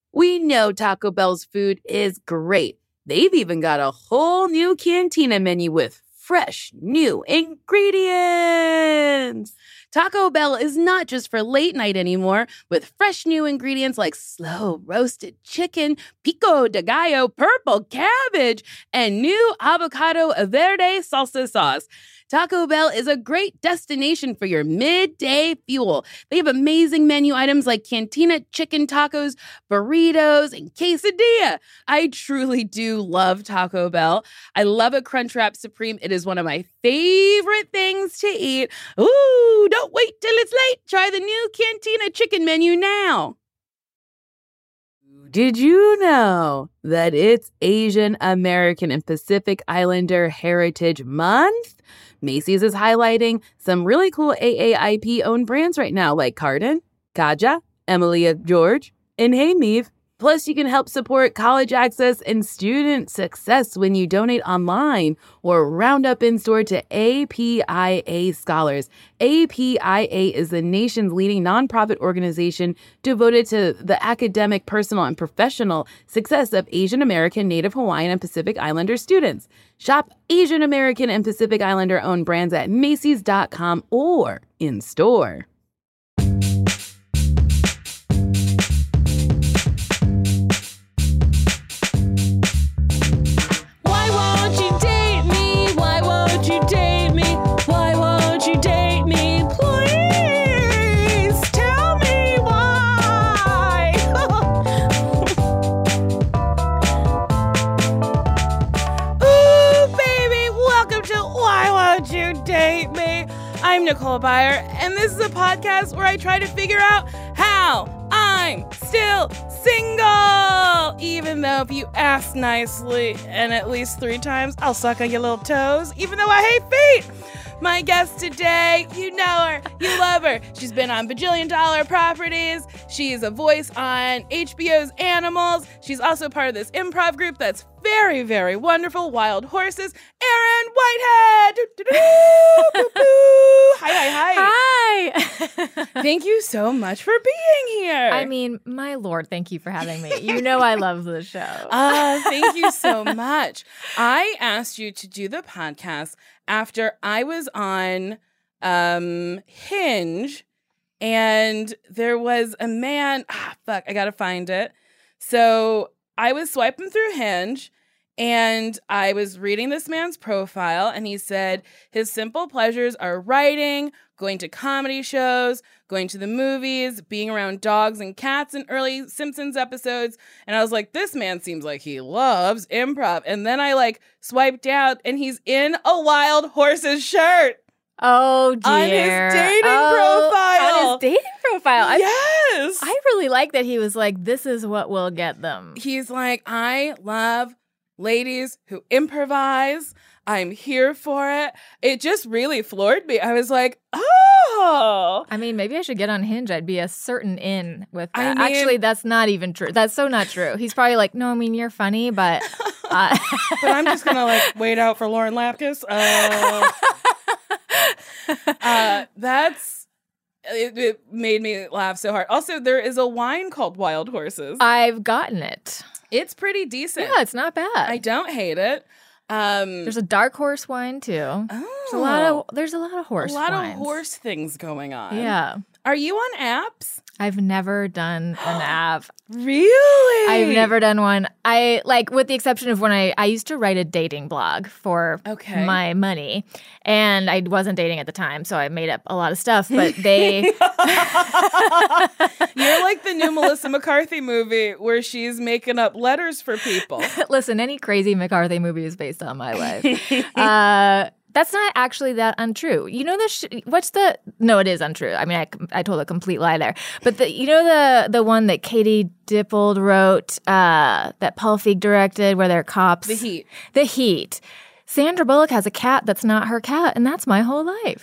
We know Taco Bell's food is great. They've even got a whole new Cantina menu with fresh, new ingredients. Taco Bell is not just for late night anymore, with fresh new ingredients like slow roasted chicken, pico de gallo, purple cabbage, and new avocado verde salsa sauce. Taco Bell is a great destination for your midday fuel. They have amazing menu items like Cantina chicken tacos, burritos, and quesadilla. I truly do love Taco Bell. I love a Crunchwrap Supreme. It is one of my favorite things to eat. Ooh, don't wait till it's late. Try the new Cantina chicken menu now. Did you know that it's Asian American and Pacific Islander Heritage Month? Macy's is highlighting some really cool AAIP-owned brands right now, like Cardin, Kaja, Emilia George, and Hey Meave. Plus, you can help support college access and student success when you donate online or round up in store to APIA Scholars. APIA is the nation's leading nonprofit organization devoted to the academic, personal, and professional success of Asian American, Native Hawaiian, and Pacific Islander students. Shop Asian American and Pacific Islander-owned brands at Macy's.com or in store. I'm Nicole Byer, and this is a podcast where I try to figure out how I'm still single. Even though if you ask nicely and at least 3 times, I'll suck on your little toes, even though I hate feet. My guest today, you know her, you love her. She's been on Bajillion Dollar Properties. She is a voice on HBO's Animals. She's also part of this improv group that's very, very wonderful, Wild Horses. Erin Whitehead! Hi. Thank you so much for being here. I mean, my lord, thank you for having me. You know I love the show. Thank you so much. I asked you to do the podcast after I was on Hinge, and there was a man, I gotta find it. So I was swiping through Hinge, and I was reading this man's profile, and he said his simple pleasures are writing, going to comedy shows, going to the movies, being around dogs and cats in early Simpsons episodes. And I was like, this man seems like he loves improv. And then I swiped down, and he's in a Wild Horses shirt. Oh, dear. On his dating profile. On his dating profile. Yes. I really like that he was like, this is what will get them. He's like, I love ladies who improvise. I'm here for it. It just really floored me. I was like, oh. I mean, maybe I should get on Hinge. I'd be a certain in with that. I mean, actually, that's not even true. That's so not true. He's probably like, no, I mean, you're funny, but... but I'm just going to wait out for Lauren Lapkus. It made me laugh so hard. Also, there is a wine called Wild Horses. I've gotten it. It's pretty decent. Yeah, it's not bad. I don't hate it. There's a dark horse wine too. Oh, there's a lot of horse. A lot wines. of horse things going on. Yeah. Are you on apps? I've never done an app. Really? I've never done one. With the exception of when I used to write a dating blog for my money, and I wasn't dating at the time, so I made up a lot of stuff, but they... You're like the new Melissa McCarthy movie where she's making up letters for people. Listen, any crazy McCarthy movie is based on my life. That's not actually that untrue. You know No, it is untrue. I mean, I told a complete lie there. But the one that Katie Dippold wrote, that Paul Feig directed, where they're cops. The Heat. Sandra Bullock has a cat that's not her cat, and that's my whole life.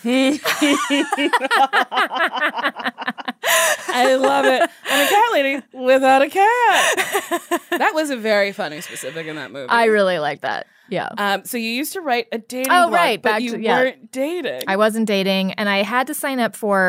I love it. I'm a cat lady without a cat. That was a very funny specific in that movie. I really like that. Yeah. So you used to write a dating blog, right. but you weren't dating. I wasn't dating, and I had to sign up for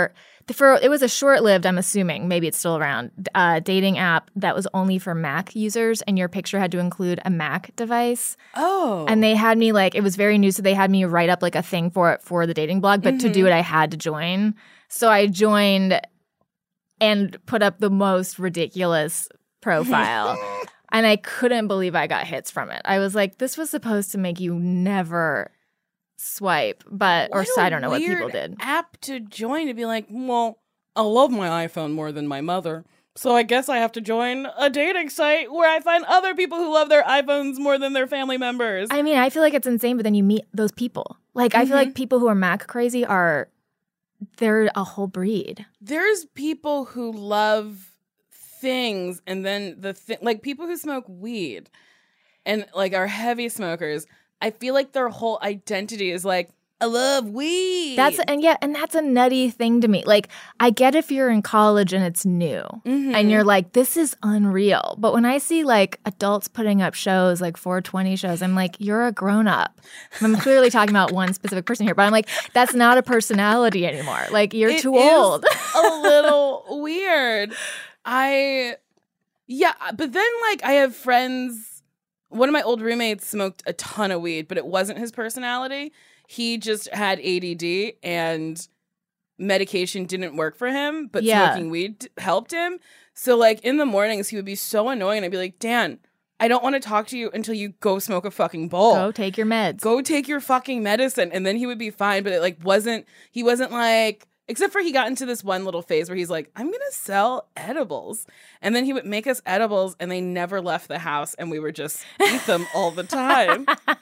it was a short-lived, I'm assuming, maybe it's still around, dating app that was only for Mac users, and your picture had to include a Mac device. Oh. And they had me it was very new, so they had me write up a thing for it for the dating blog, but to do it I had to join. So I joined and put up the most ridiculous profile. And I couldn't believe I got hits from it. I was like, this was supposed to make you never swipe, I don't know what people did. App to join to be like, well, I love my iPhone more than my mother, so I guess I have to join a dating site where I find other people who love their iPhones more than their family members. I mean, I feel like it's insane, but then you meet those people. I feel like people who are Mac crazy they're a whole breed. There's people who love things, and then people who smoke weed and are heavy smokers. I feel like their whole identity is I love weed. That's a nutty thing to me. I get if you're in college and it's new and you're like, this is unreal. But when I see adults putting up shows 420 shows, I'm like, you're a grown up. I'm clearly talking about one specific person here, but I'm like, that's not a personality anymore. You're too old. A little weird. But then I have friends. One of my old roommates smoked a ton of weed, but it wasn't his personality. He just had ADD and medication didn't work for him, but smoking weed helped him. So in the mornings, he would be so annoying. I'd be like, Dan, I don't want to talk to you until you go smoke a fucking bowl. Go take your meds. Go take your fucking medicine. And then he would be fine, but it he wasn't except for he got into this one little phase where he's like, I'm going to sell edibles. And then he would make us edibles and they never left the house and we were just eat them all the time.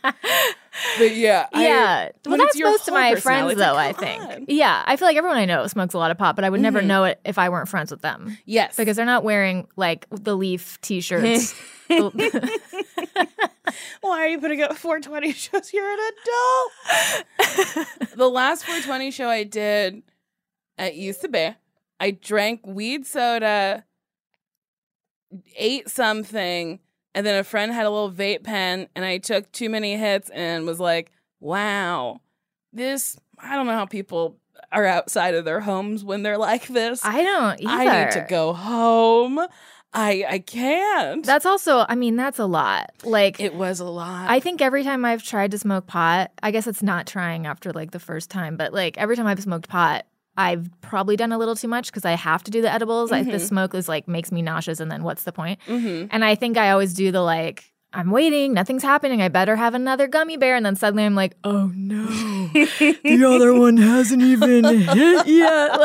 But yeah. Well, that's most of my friends, though, I think. On. Yeah. I feel like everyone I know smokes a lot of pot, but I would never know it if I weren't friends with them. Yes. Because they're not wearing, the Leaf t-shirts. Why are you putting up 420 shows? You're an adult. The last 420 show I did at used to be, I drank weed soda, ate something, and then a friend had a little vape pen, and I took too many hits and was like, wow, I don't know how people are outside of their homes when they're like this. I don't either. I need to go home. I can't. That's also, that's a lot. It was a lot. I think every time I've tried to smoke pot, I guess it's not trying after the first time, but every time I've smoked pot, I've probably done a little too much because I have to do the edibles. The smoke is makes me nauseous, and then what's the point? And I think I always do the I'm waiting, nothing's happening, I better have another gummy bear, and then suddenly I'm like, oh no, the other one hasn't even hit yet.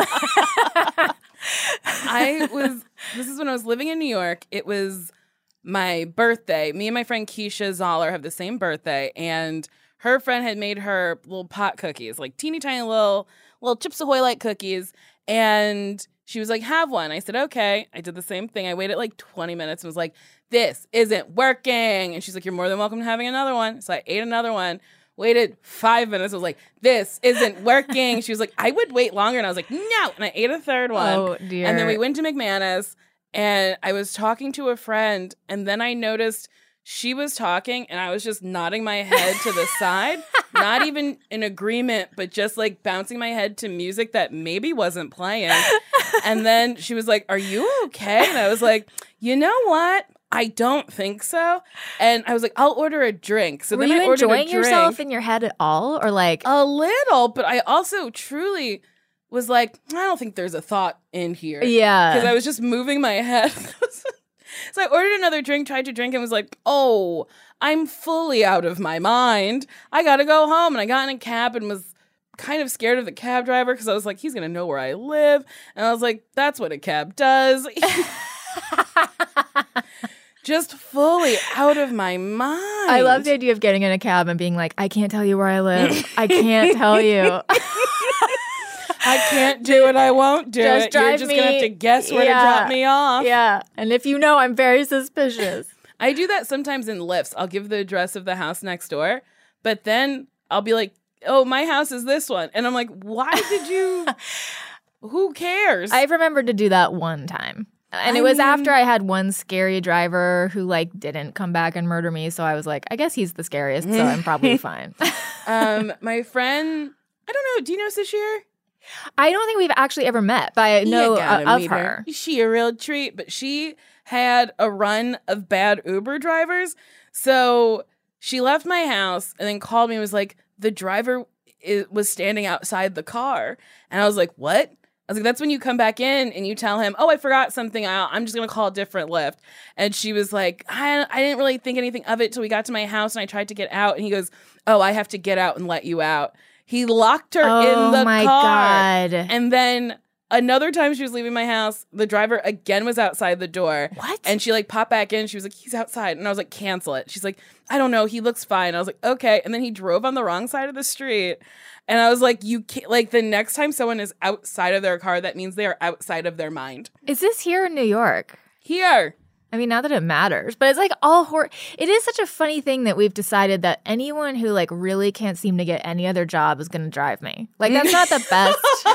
This is when I was living in New York. It was my birthday. Me and my friend Keisha Zoller have the same birthday, and her friend had made her little pot cookies, teeny tiny little Chips Ahoy cookies, and she was like, have one. I said, okay. I did the same thing. I waited 20 minutes and was like, this isn't working. And she's like, you're more than welcome to having another one. So I ate another one, waited 5 minutes. I was like, this isn't working. She was like, I would wait longer. And I was like, no. And I ate a third one. Oh, dear. And then we went to McManus, and I was talking to a friend, and then I noticed she was talking, and I was just nodding my head to the side, not even in agreement, but just bouncing my head to music that maybe wasn't playing. And then she was like, are you okay? And I was like, you know what? I don't think so. And I was like, I'll order a drink. So were then you I ordered enjoying a drink. yourself in your head at all? Or a little, but I also truly was like, I don't think there's a thought in here. Yeah. Because I was just moving my head. So I ordered another drink, tried to drink, and was like, oh, I'm fully out of my mind. I got to go home. And I got in a cab and was kind of scared of the cab driver because I was like, he's going to know where I live. And I was like, that's what a cab does. Just fully out of my mind. I love the idea of getting in a cab and being like, I can't tell you where I live. I can't tell you. I can't do it. I won't do it. You're just going to have to guess where to drop me off. Yeah. And if you know, I'm very suspicious. I do that sometimes in lifts. I'll give the address of the house next door, but then I'll be like, oh, my house is this one. And I'm like, why did you? Who cares? I remembered to do that one time. And it was after I had one scary driver who didn't come back and murder me. So I was like, I guess he's the scariest, so I'm probably fine. My friend, I don't know. Do you know Sashir? I don't think we've actually ever met, but I know of her. She a real treat, but she had a run of bad Uber drivers. So she left my house and then called me and was like, the driver was standing outside the car. And I was like, what? I was like, that's when you come back in and you tell him, oh, I forgot something. I'm just going to call a different Lyft. And she was like, I didn't really think anything of it till we got to my house and I tried to get out. And he goes, oh, I have to get out and let you out. He locked her in the car. God. And then another time she was leaving my house, the driver again was outside the door. What? And she like popped back in. She was like, he's outside. And I was like, cancel it. She's like, I don't know. He looks fine. I was like, okay. And then he drove on the wrong side of the street. And I was like, you can't, like, the next time someone is outside of their car, that means they are outside of their mind. Is this here in New York? Here. I mean, not that it matters, but it's like it is such a funny thing that we've decided that anyone who like really can't seem to get any other job is going to drive me. Like, that's not the best.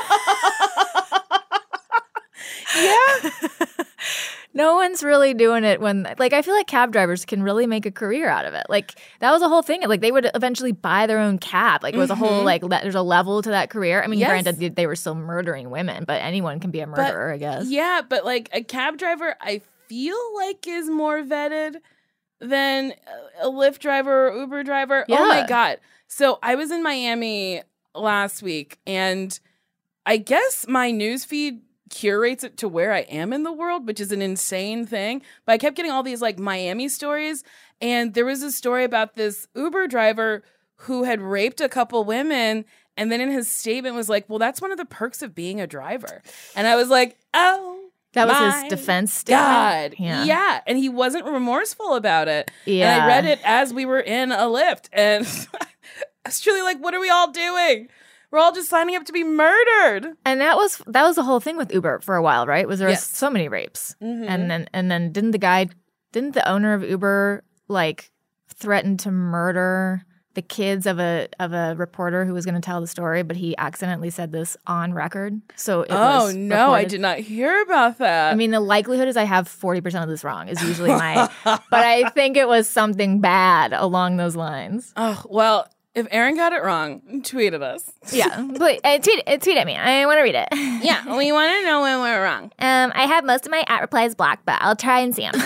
Yeah. No one's really doing it when, like, I feel like cab drivers can really make a career out of it. Like, that was a whole thing. Like, they would eventually buy their own cab. Like, it was a whole, like, there's a level to that career. I mean, granted, they were still murdering women, but anyone can be a murderer, I guess. Yeah, but, like, a cab driver, I feel like is more vetted than a Lyft driver or Uber driver. Yeah. Oh, my God. So I was in Miami last week, and I guess my newsfeed curates it to where I am in the world, which is an insane thing. But I kept getting all these like Miami stories. And there was a story about this Uber driver who had raped a couple women. And then in his statement was like, well, that's one of the perks of being a driver. And I was like, oh, that was his defense statement. God. Yeah. And he wasn't remorseful about it. Yeah. And I read it as we were in a Lyft. And I was truly like, what are we all doing? We're all just signing up to be murdered. And that was the whole thing with Uber for a while, right? Was there was so many rapes. Mm-hmm. And then didn't the owner of Uber like threaten to murder the kids of a reporter who was going to tell the story, but he accidentally said this on record. So it was no, reported. I did not hear about that. I mean, the likelihood is I have 40% of this wrong is usually my but I think it was something bad along those lines. Oh, well, if Erin got it wrong, tweet at us. Yeah, please, tweet at me. I want to read it. Yeah, we want to know when we're wrong. I have most of my @replies blocked, but I'll try and see them.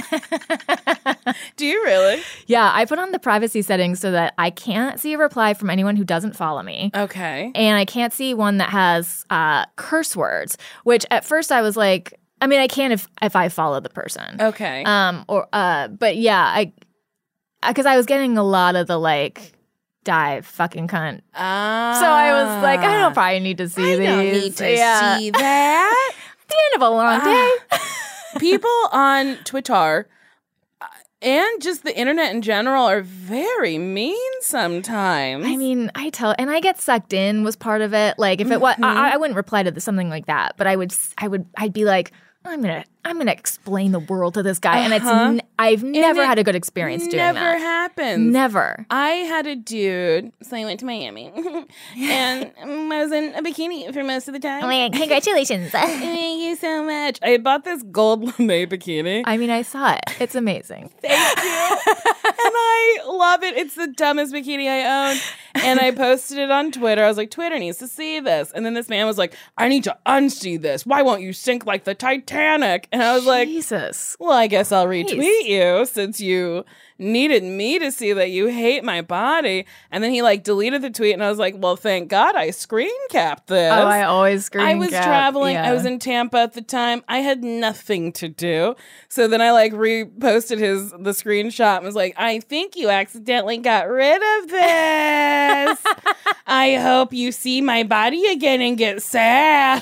Do you really? Yeah, I put on the privacy settings so that I can't see a reply from anyone who doesn't follow me. Okay. And I can't see one that has curse words, which at first I was like, I mean, I can if I follow the person. Okay. But yeah, because I was getting a lot of the like, die fucking cunt. So I was like, I don't probably need to see these. I don't need to see that. At the end of a long day. People on Twitter and just the internet in general are very mean sometimes. I mean, and I get sucked in was part of it. Like if it was, I wouldn't reply to something like that, but I'd be like, I'm gonna explain the world to this guy, and I've never had a good experience doing that. Never happens. Never. I had a dude, so I went to Miami, and I was in a bikini for most of the time. Oh my God, congratulations! Thank you so much. I bought this gold lame bikini. I mean, I saw it. It's amazing. Thank you. And I love it. It's the dumbest bikini I own. And I posted it on Twitter. I was like, Twitter needs to see this. And then this man was like, I need to unsee this. Why won't you sink like the Titanic? And I was like, Jesus. Well, I guess I'll retweet you since you needed me to see that you hate my body. And then he like deleted the tweet. And I was like, well, thank God I screen capped this. Oh, I always screen cap. I was traveling. Yeah. I was in Tampa at the time. I had nothing to do. So then I like reposted the screenshot and was like, I think you accidentally got rid of this. I hope you see my body again and get sad.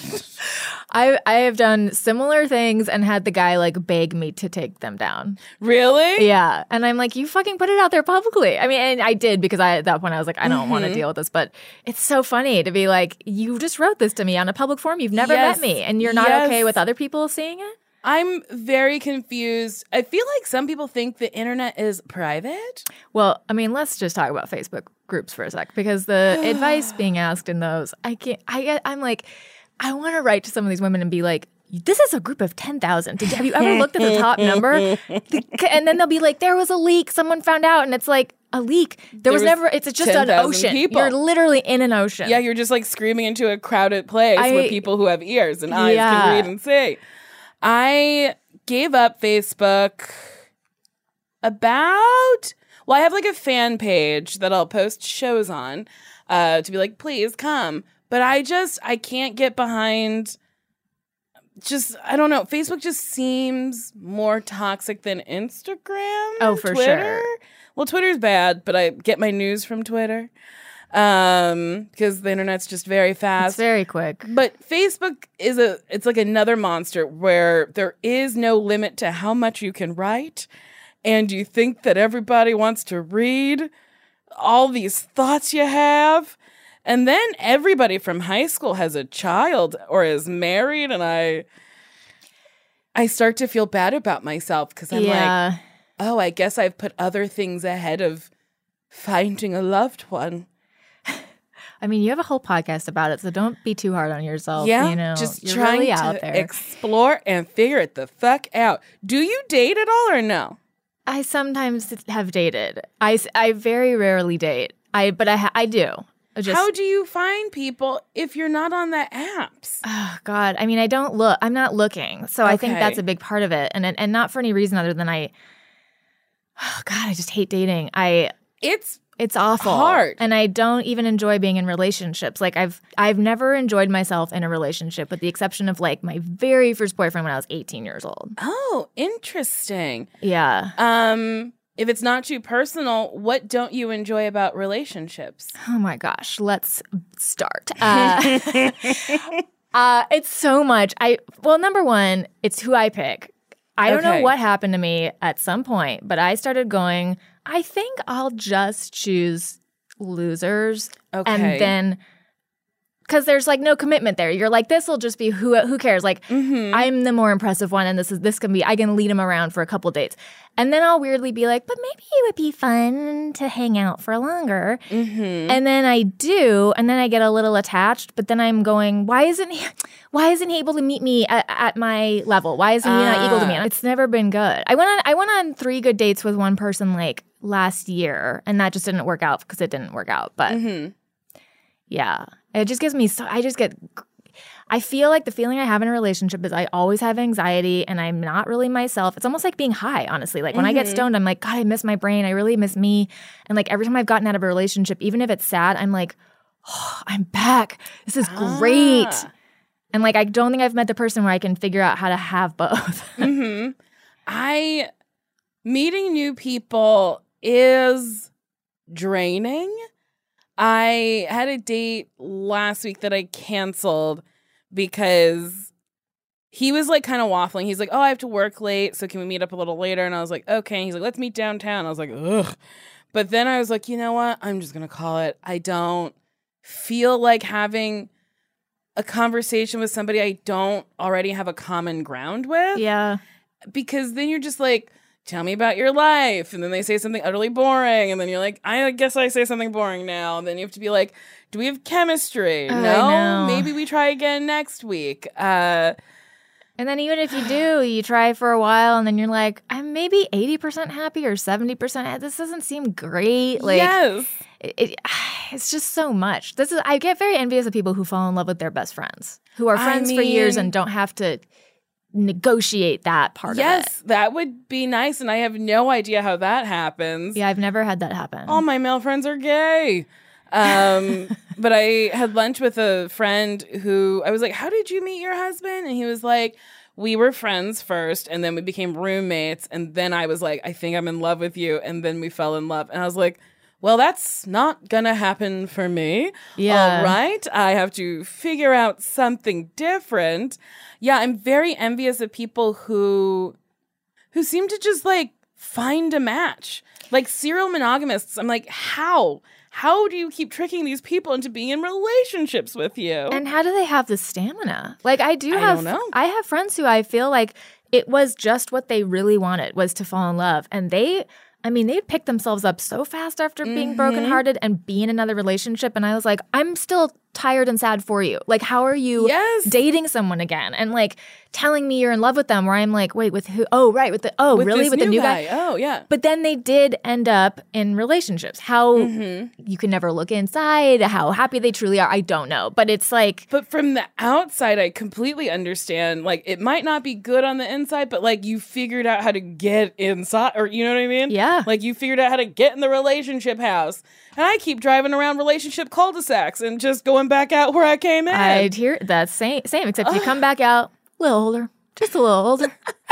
I have done similar things and had the guy like beg me to take them down. Really? Yeah. And I'm like, you fucking put it out there publicly. I mean, and I did because at that point I was like, I don't want to deal with this. But it's so funny to be like, you just wrote this to me on a public forum. You've never met me and you're not okay with other people seeing it? I'm very confused. I feel like some people think the internet is private. Well, I mean, let's just talk about Facebook groups for a sec because the advice being asked in those, I'm like, I want to write to some of these women and be like, this is a group of 10,000. Have you ever looked at the top number? And then they'll be like, there was a leak. Someone found out. And it's like, a leak? There was never, it's just an ocean. People. You're literally in an ocean. Yeah, you're just like screaming into a crowded place where people who have ears and eyes can read and see. I gave up Facebook I have like a fan page that I'll post shows on to be like, please come. But I can't get behind I don't know. Facebook just seems more toxic than Instagram. Oh, for Twitter. sure. Well, Twitter's bad, but I get my news from Twitter because the internet's just very fast. It's very quick. But Facebook it's like another monster where there is no limit to how much you can write. And you think that everybody wants to read all these thoughts you have. And then everybody from high school has a child or is married. And I start to feel bad about myself because I'm like, oh, I guess I've put other things ahead of finding a loved one. I mean, you have a whole podcast about it, so don't be too hard on yourself. Yeah, you know, just you're trying really to out there. explore and figure it the fuck out. Do you date at all or no? I sometimes have dated. I very rarely date. But I do. How do you find people if you're not on the apps? Oh, God. I mean, I don't look. I'm not looking. So I think that's a big part of it. And not for any reason other than I just hate dating. It's awful. Hard. And I don't even enjoy being in relationships. Like I've never enjoyed myself in a relationship with the exception of like my very first boyfriend when I was 18 years old. Oh, interesting. Yeah. If it's not too personal, what don't you enjoy about relationships? Oh my gosh, let's start. It's so much. Number one, it's who I pick. I don't know what happened to me at some point, but I started going, I think I'll just choose losers. Okay. And then, because there's like no commitment there. You're like, this will just be who cares? Like, I'm the more impressive one, and I can lead him around for a couple dates. And then I'll weirdly be like, but maybe it would be fun to hang out for longer. Mm-hmm. And then I do, and then I get a little attached, but then I'm going, why isn't he able to meet me at my level? Why isn't he not equal to me? And it's never been good. I went on 3 good dates with one person like last year, and that just didn't work out because it didn't work out. But yeah, it just gives me I feel like the feeling I have in a relationship is I always have anxiety and I'm not really myself. It's almost like being high, honestly. Like when I get stoned, I'm like, God, I miss my brain. I really miss me. And like every time I've gotten out of a relationship, even if it's sad, I'm like, oh, I'm back. This is great. And like I don't think I've met the person where I can figure out how to have both. Meeting new people is draining. I had a date last week that I canceled because he was like kind of waffling. He's like, oh, I have to work late, so can we meet up a little later? And I was like, okay. And he's like, let's meet downtown. I was like, ugh. But then I was like, you know what? I'm just going to call it. I don't feel like having a conversation with somebody I don't already have a common ground with. Yeah. Because then you're just like, tell me about your life. And then they say something utterly boring. And then you're like, I guess I say something boring now. And then you have to be like, do we have chemistry? No? Maybe we try again next week. And then even if you do, you try for a while and then you're like, I'm maybe 80% happy or 70%. This doesn't seem great. Like, yes. It's just so much. I get very envious of people who fall in love with their best friends, who are friends for years and don't have to negotiate that part of it. Yes, that would be nice, and I have no idea how that happens. Yeah, I've never had that happen. All my male friends are gay. But I had lunch with a friend who I was like, how did you meet your husband? And he was like, we were friends first, and then we became roommates, and then I was like, I think I'm in love with you, and then we fell in love. And I was like, well, that's not gonna happen for me. Yeah. All right. I have to figure out something different. Yeah, I'm very envious of people who seem to just like find a match. Like serial monogamists. I'm like, how? How do you keep tricking these people into being in relationships with you? And how do they have the stamina? Like I don't know. I have friends who I feel like it was just what they really wanted was to fall in love. And they'd pick themselves up so fast after being brokenhearted and be in another relationship. And I was like, I'm still tired and sad for you. Like, how are you Yes. dating someone again and like telling me you're in love with them? Where I'm like, wait, with who? Oh, right, with really this with the new guy. Oh, yeah. But then they did end up in relationships. How you can never look inside, how happy they truly are, I don't know. But it's like, But from the outside, I completely understand. Like, it might not be good on the inside, but like you figured out how to get inside, or you know what I mean? Yeah. Like you figured out how to get in the relationship house. And I keep driving around relationship cul-de-sacs and just going back out where I came in. I'd hear that's same, except you come back out a little older, just a little older.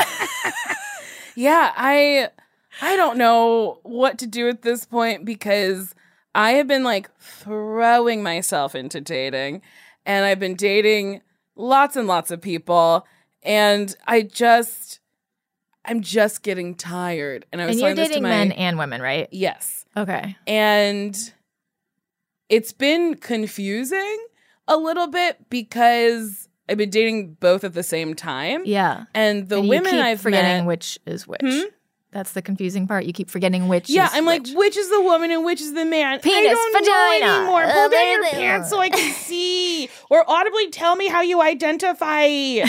Yeah, I don't know what to do at this point because I have been like throwing myself into dating, and I've been dating lots and lots of people, and I'm just getting tired. And I was And you're telling this to dating my men and women, right? yes, Okay. and it's been confusing a little bit because I've been dating both at the same time. Yeah. And the And you women keep I've forgetting met, which is which. That's the confusing part. You keep forgetting which yeah, is I'm like, which. which is the woman and which is the man? I Penis, don't vagina. know anymore. Pull down your Blah, blah, pants so I can see, or audibly tell me how you identify.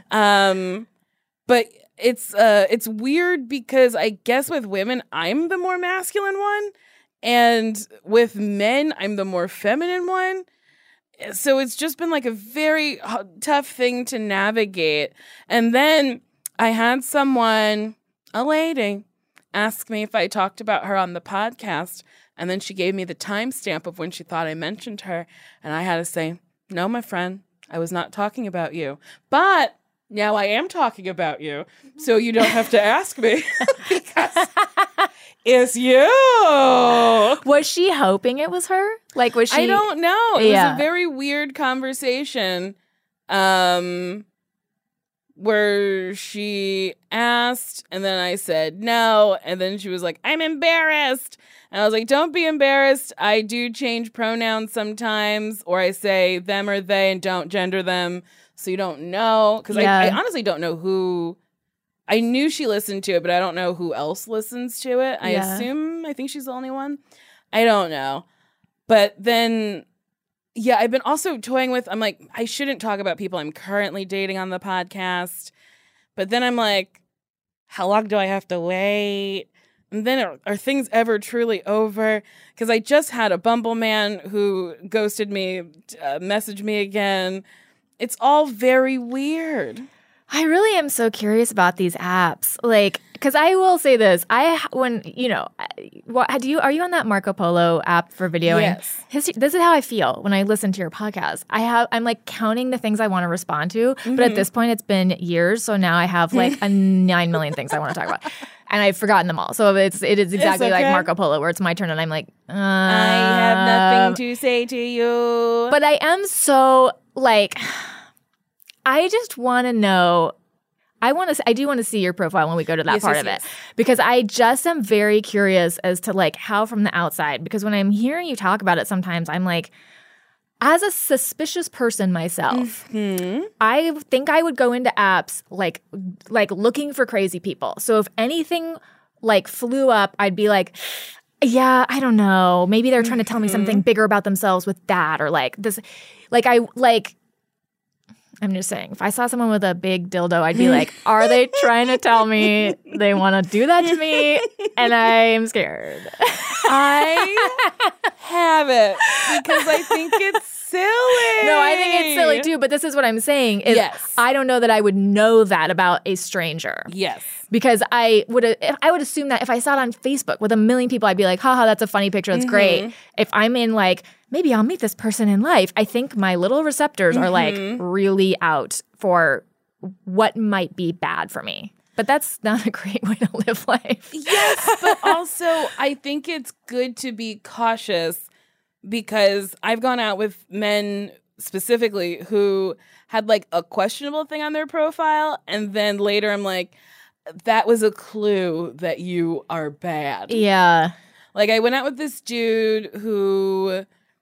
But it's weird because I guess with women I'm the more masculine one, and with men I'm the more feminine one. So it's just been like a very tough thing to navigate. And then I had someone, a lady, ask me if I talked about her on the podcast. And then she gave me the timestamp of when she thought I mentioned her. And I had to say, no, my friend, I was not talking about you. But now I am talking about you. So you don't have to ask me because it's you. Was she hoping it was her? Like, was she? I don't know. It was Yeah. a very weird conversation where she asked and then I said no. And then she was like, I'm embarrassed. And I was like, don't be embarrassed. I do change pronouns sometimes, or I say them or they and don't gender them. So you don't know. Because Yeah. I honestly don't know who. I knew she listened to it, but I don't know who else listens to it. I think she's the only one. I don't know. But then, yeah, I've been also toying with, I'm like, I shouldn't talk about people I'm currently dating on the podcast. But then I'm like, how long do I have to wait? And then are things ever truly over? Because I just had a Bumble man who ghosted me, messaged me again. It's all very weird. I really am so curious about these apps. Like, because I will say this, are you on that Marco Polo app for videoing? Yes. This is how I feel when I listen to your podcast. I'm like counting the things I want to respond to, but at this point it's been years, so now I have like 9 million things I want to talk about. And I've forgotten them all. So it is exactly like okay. Marco Polo, where it's my turn and I'm like, I have nothing to say to you. But I am so like, I just want to know. I do want to see your profile when we go to that Yes, part yes, of yes. it, because I just am very curious as to like how from the outside. Because when I'm hearing you talk about it, sometimes I'm like, as a suspicious person myself, I think I would go into apps like looking for crazy people. So if anything like flew up, I'd be like, yeah, I don't know. Maybe they're trying to tell me something bigger about themselves with that, or like this, I'm just saying, if I saw someone with a big dildo, I'd be like, are they trying to tell me they want to do that to me? And I'm scared. I have it because I think it's silly. No, I think it's silly too, but this is what I'm saying is Yes. I don't know that I would know that about a stranger. Yes. Because I would assume that if I saw it on Facebook with 1 million people, I'd be like, haha, that's a funny picture. That's great. If I'm in like, maybe I'll meet this person in life, I think my little receptors are like really out for what might be bad for me. But that's not a great way to live life. Yes, but also I think it's good to be cautious because I've gone out with men specifically who had like a questionable thing on their profile. And then later I'm like, that was a clue that you are bad. Yeah. Like I went out with this dude who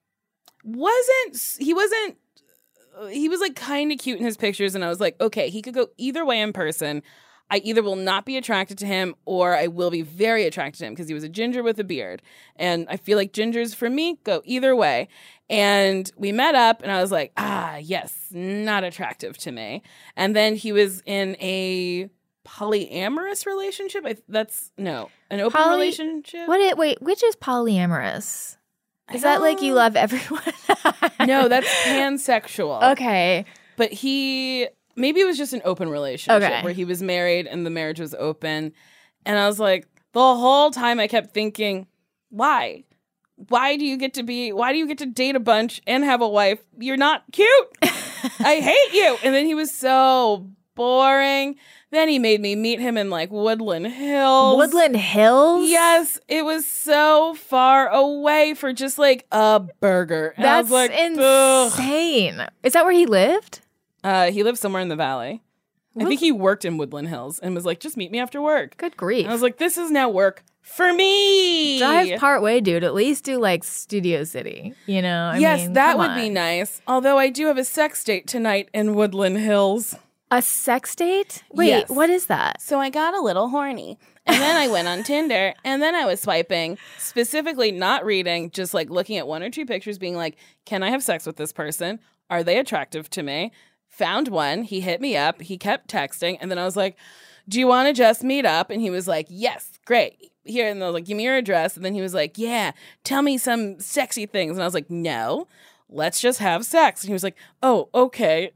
he was like kind of cute in his pictures. And I was like, okay, he could go either way in person. I either will not be attracted to him or I will be very attracted to him because he was a ginger with a beard. And I feel like gingers for me go either way. And we met up and I was like, yes, not attractive to me. And then he was in a polyamorous relationship. An open relationship. Wait, which is polyamorous? Is that like you love everyone? No, that's pansexual. Okay. But maybe it was just an open relationship where he was married and the marriage was open. And I was like, the whole time I kept thinking, why? Why do you get to date a bunch and have a wife? You're not cute. I hate you. And then he was so boring. Then he made me meet him in like Woodland Hills. Woodland Hills? Yes. It was so far away for just like a burger. And That's I was like, insane. Ugh. Is that where he lived? He lived somewhere in the valley. I think he worked in Woodland Hills and was like, just meet me after work. Good grief. And I was like, this is now work for me. Drive part way, dude. At least do like Studio City, you know? Yes, I mean, that would be nice. Although I do have a sex date tonight in Woodland Hills. A sex date? Wait, Yes. What is that? So I got a little horny. And then I went on Tinder and then I was swiping, specifically not reading, just like looking at one or two pictures being like, can I have sex with this person? Are they attractive to me? Found one. He hit me up. He kept texting. And then I was like, do you want to just meet up? And he was like, yes, great. Here. And I was like, give me your address. And then he was like, yeah, tell me some sexy things. And I was like, no, let's just have sex. And he was like, oh, okay.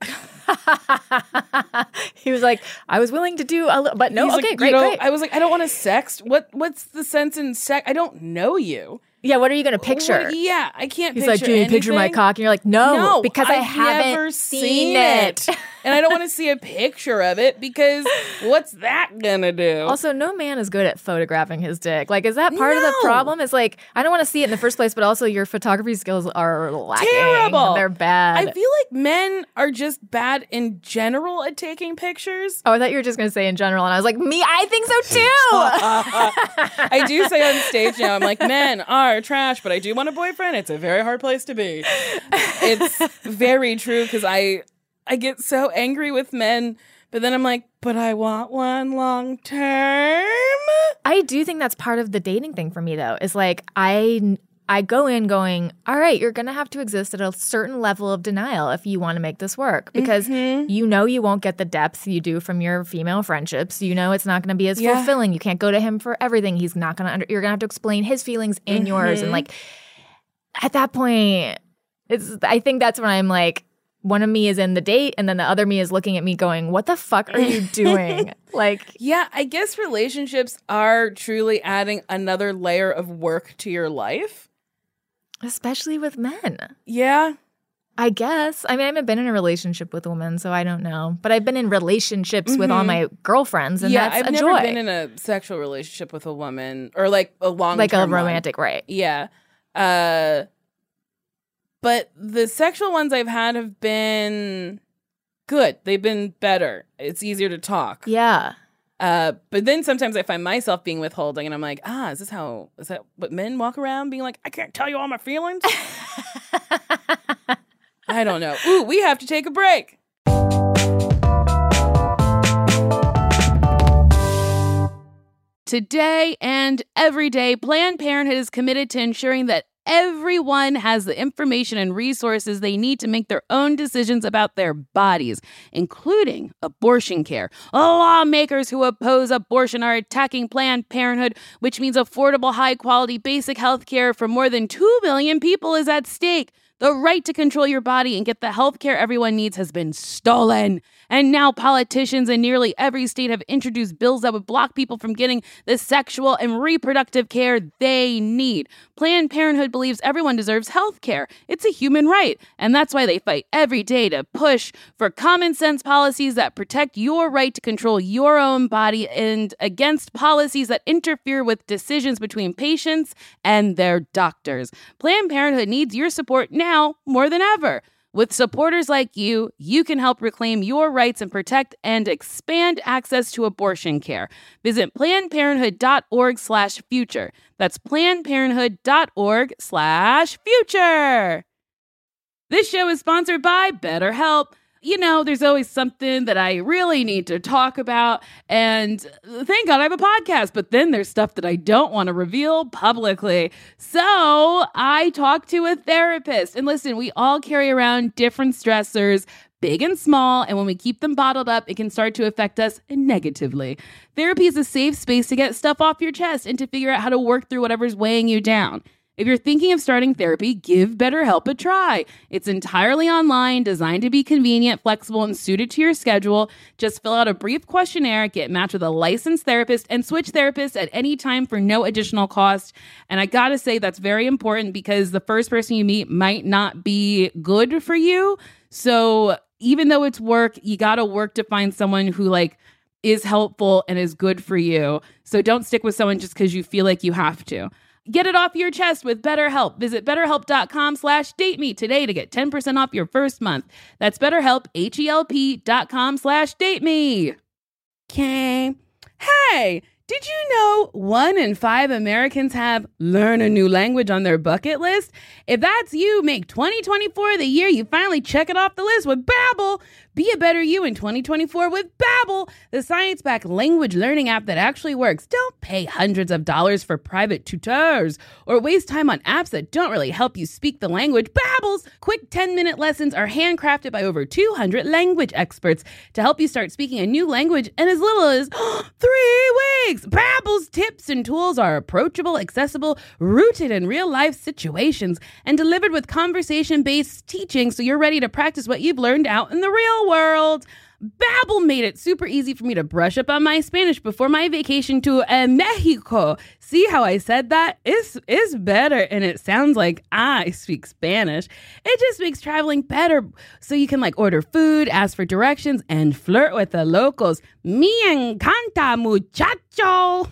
He was like, I was willing to do a little, but no, He's okay, like, great. I was like, I don't want to sex. What's the sense in sex? I don't know you. Yeah, what are you going to picture? Yeah, I can't He's picture like, do you picture my anything. cock? And you're like, no, because I I've haven't never seen it. And I don't want to see a picture of it because what's that gonna do? Also, no man is good at photographing his dick. Like, is that part of the No. problem? It's like, I don't want to see it in the first place, but also your photography skills are lacking. Terrible. They're bad. I feel like men are just bad in general at taking pictures. Oh, I thought you were just going to say in general. And I was like, me, I think so too. I do say on stage now, I'm like, men are trash, but I do want a boyfriend. It's a very hard place to be. It's very true because I get so angry with men, but then I'm like, but I want one long term. I do think that's part of the dating thing for me, though, is like I go in going, all right, you're going to have to exist at a certain level of denial if you want to make this work because you know you won't get the depth you do from your female friendships. You know it's not going to be as fulfilling. You can't go to him for everything. He's not going to you're going to have to explain his feelings and yours. And like at that point, I think that's when I'm like, one of me is in the date and then the other me is looking at me going, what the fuck are you doing? Like, yeah, I guess relationships are truly adding another layer of work to your life. especially with men. Yeah. I guess. I mean, I haven't been in a relationship with a woman, so I don't know. But I've been in relationships with all my girlfriends, and that's I've a never joy. been in a sexual relationship with a woman or like a long like a romantic, right? Yeah. But the sexual ones I've had have been good. They've been better. It's easier to talk. Yeah. But then sometimes I find myself being withholding and I'm like, is that what men walk around being like, I can't tell you all my feelings? I don't know. Ooh, we have to take a break. Today and every day, Planned Parenthood is committed to ensuring that everyone has the information and resources they need to make their own decisions about their bodies, including abortion care. Lawmakers who oppose abortion are attacking Planned Parenthood, which means affordable, high-quality, basic health care for more than 2 million people is at stake. The right to control your body and get the health care everyone needs has been stolen. And now politicians in nearly every state have introduced bills that would block people from getting the sexual and reproductive care they need. Planned Parenthood believes everyone deserves health care. It's a human right. And that's why they fight every day to push for common sense policies that protect your right to control your own body and against policies that interfere with decisions between patients and their doctors. Planned Parenthood needs your support now more than ever. With supporters like you, you can help reclaim your rights and protect and expand access to abortion care. Visit PlannedParenthood.org/future. That's PlannedParenthood.org/future. This show is sponsored by BetterHelp. there's always something that I really need to talk about. And thank God I have a podcast. But then there's stuff that I don't want to reveal publicly. So I talk to a therapist. And listen, we all carry around different stressors, big and small, and when we keep them bottled up, it can start to affect us negatively. Therapy is a safe space to get stuff off your chest and to figure out how to work through whatever's weighing you down. If you're thinking of starting therapy, give BetterHelp a try. It's entirely online, designed to be convenient, flexible, and suited to your schedule. Just fill out a brief questionnaire, get matched with a licensed therapist, and switch therapists at any time for no additional cost. And I gotta say, that's very important because the first person you meet might not be good for you. So even though it's work, you gotta work to find someone who is helpful and is good for you. So don't stick with someone just because you feel like you have to. Get it off your chest with BetterHelp. Visit BetterHelp.com/dateme today to get 10% off your first month. That's BetterHelp, HELP.com/dateme. Okay. Hey, did you know 1 in 5 Americans have learn a new language on their bucket list? If that's you, make 2024 the year you finally check it off the list with Babbel. Be a better you in 2024 with Babbel, the science-backed language learning app that actually works. Don't pay hundreds of dollars for private tutors or waste time on apps that don't really help you speak the language. Babbel's quick 10-minute lessons are handcrafted by over 200 language experts to help you start speaking a new language in as little as 3 weeks. Babbel's tips and tools are approachable, accessible, rooted in real-life situations, and delivered with conversation-based teaching so you're ready to practice what you've learned out in the real world. Babbel made it super easy for me to brush up on my Spanish before my vacation to Mexico. See how I said that? It's better, and it sounds like I speak Spanish. It just makes traveling better, so you can order food, ask for directions, and flirt with the locals. Me encanta, muchacho.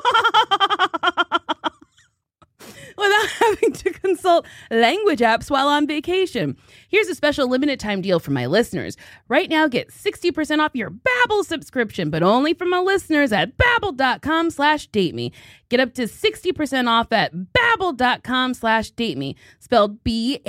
Without having to consult language apps while on vacation. Here's a special limited time deal for my listeners. Right now, get 60% off your Babbel subscription, but only for my listeners at Babbel.com/dateme. Get up to 60% off at Babbel.com/dateme. Spelled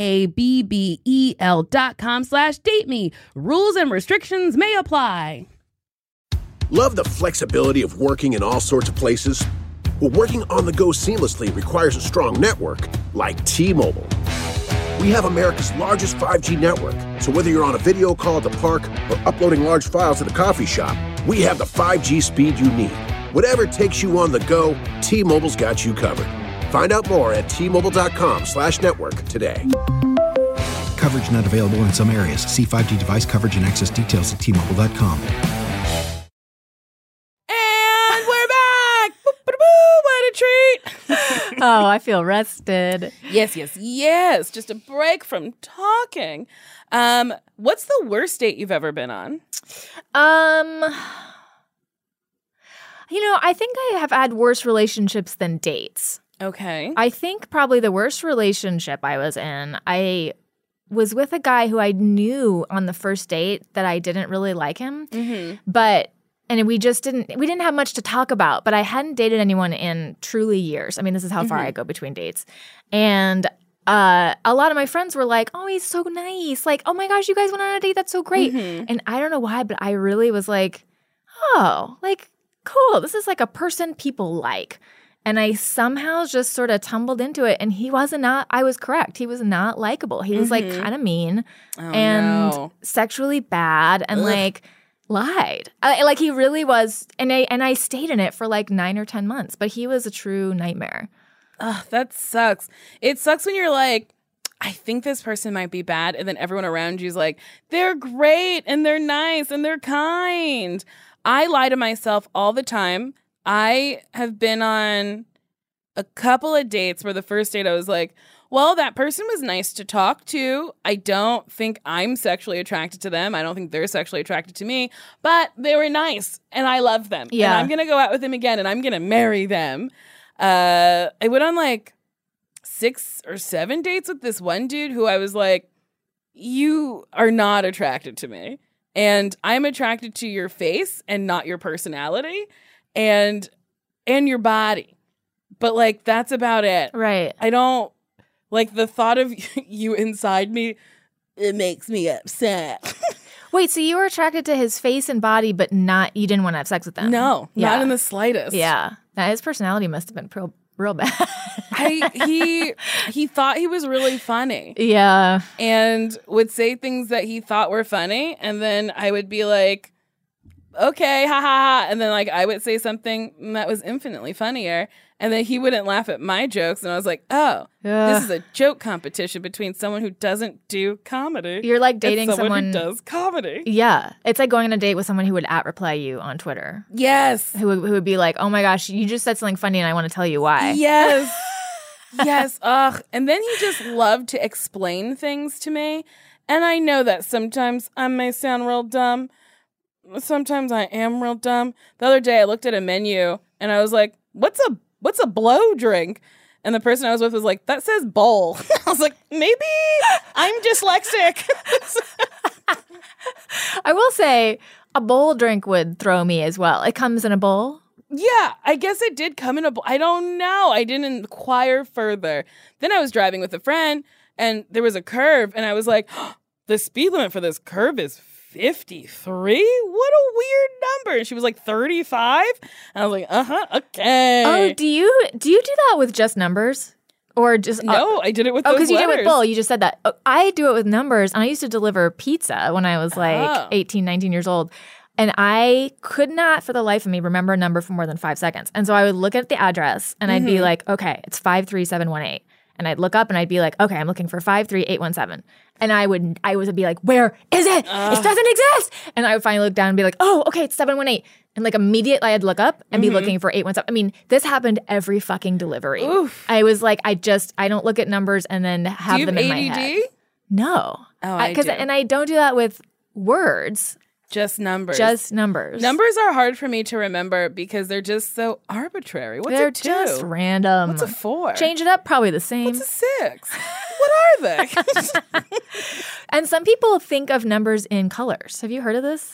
BABBEL.com/dateme. Rules and restrictions may apply. Love the flexibility of working in all sorts of places? Well, working on the go seamlessly requires a strong network like T-Mobile. We have America's largest 5G network, so whether you're on a video call at the park or uploading large files at the coffee shop, we have the 5G speed you need. Whatever takes you on the go, T-Mobile's got you covered. Find out more at T-Mobile.com/network today. Coverage not available in some areas. See 5G device coverage and access details at T-Mobile.com. Oh, I feel rested. Yes. Just a break from talking. What's the worst date you've ever been on? I think I have had worse relationships than dates. Okay. I think probably the worst relationship I was in, I was with a guy who I knew on the first date that I didn't really like him. Mm-hmm. And we didn't have much to talk about, but I hadn't dated anyone in truly years. I mean, this is how far I go between dates. And a lot of my friends were like, oh, he's so nice. Like, oh my gosh, you guys went on a date. That's so great. Mm-hmm. And I don't know why, but I really was like, oh, cool. This is like a person people like. And I somehow just sort of tumbled into it. And I was correct. He was not likable. He was kind of mean and sexually bad and lied. He really was. And I stayed in it for 9 or 10 months, but he was a true nightmare. Ugh, that sucks. It sucks when you're like, I think this person might be bad. And then everyone around you is like, they're great and they're nice and they're kind. I lie to myself all the time. I have been on a couple of dates where the first date I was like, well, that person was nice to talk to. I don't think I'm sexually attracted to them. I don't think they're sexually attracted to me, but they were nice and I love them. Yeah. And I'm going to go out with them again and I'm going to marry them. I went on 6 or 7 dates with this one dude who I was like, you are not attracted to me. And I'm attracted to your face and not your personality and your body. But that's about it. Right. I don't the thought of you inside me, it makes me upset. Wait, so you were attracted to his face and body, but you didn't want to have sex with him? No, not in the slightest. Yeah. Now, his personality must have been real bad. He thought he was really funny. Yeah. And would say things that he thought were funny. And then I would be like, okay, ha ha ha. And then like I would say something that was infinitely funnier. And then he wouldn't laugh at my jokes. And I was like, oh, this is a joke competition between someone who doesn't do comedy. You're like dating and someone who does comedy. Yeah. It's like going on a date with someone who would @reply you on Twitter. Yes. Who would be like, oh my gosh, you just said something funny and I want to tell you why. Yes. Yes. Ugh. And then he just loved to explain things to me. And I know that sometimes I may sound real dumb. Sometimes I am real dumb. The other day I looked at a menu and I was like, what's a blow drink? And the person I was with was like, that says bowl. I was like, maybe I'm dyslexic. I will say a bowl drink would throw me as well. It comes in a bowl. Yeah, I guess it did come in a bowl. I don't know. I didn't inquire further. Then I was driving with a friend and there was a curve and I was like, oh, the speed limit for this curve is 53? What a weird number. And she was like 35? And I was like, okay. Oh, do you do that with just numbers? Or just No, I did it with those because you letters. did it with bowl. You just said that. I do it with numbers, and I used to deliver pizza when I was like 18, 19 years old. And I could not, for the life of me, remember a number for more than 5 seconds. And so I would look at the address, and I'd be like, okay, it's 53718. And I'd look up, and I'd be like, okay, I'm looking for 53817. And I would be like, where is it? It doesn't exist. And I would finally look down and be like, oh, okay, it's 718. And like immediately I'd look up and be looking for 817. I mean, this happened every fucking delivery. Oof. I was like, I don't look at numbers and then have them in my ADD? head. No. Oh, I do. And I don't do that with words. Just numbers. Just numbers. Numbers are hard for me to remember because they're just so arbitrary. What's They're a 2? just random. What's a 4? Change it up, probably the same. What's a 6? What are they? And some people think of numbers in colors. Have you heard of this?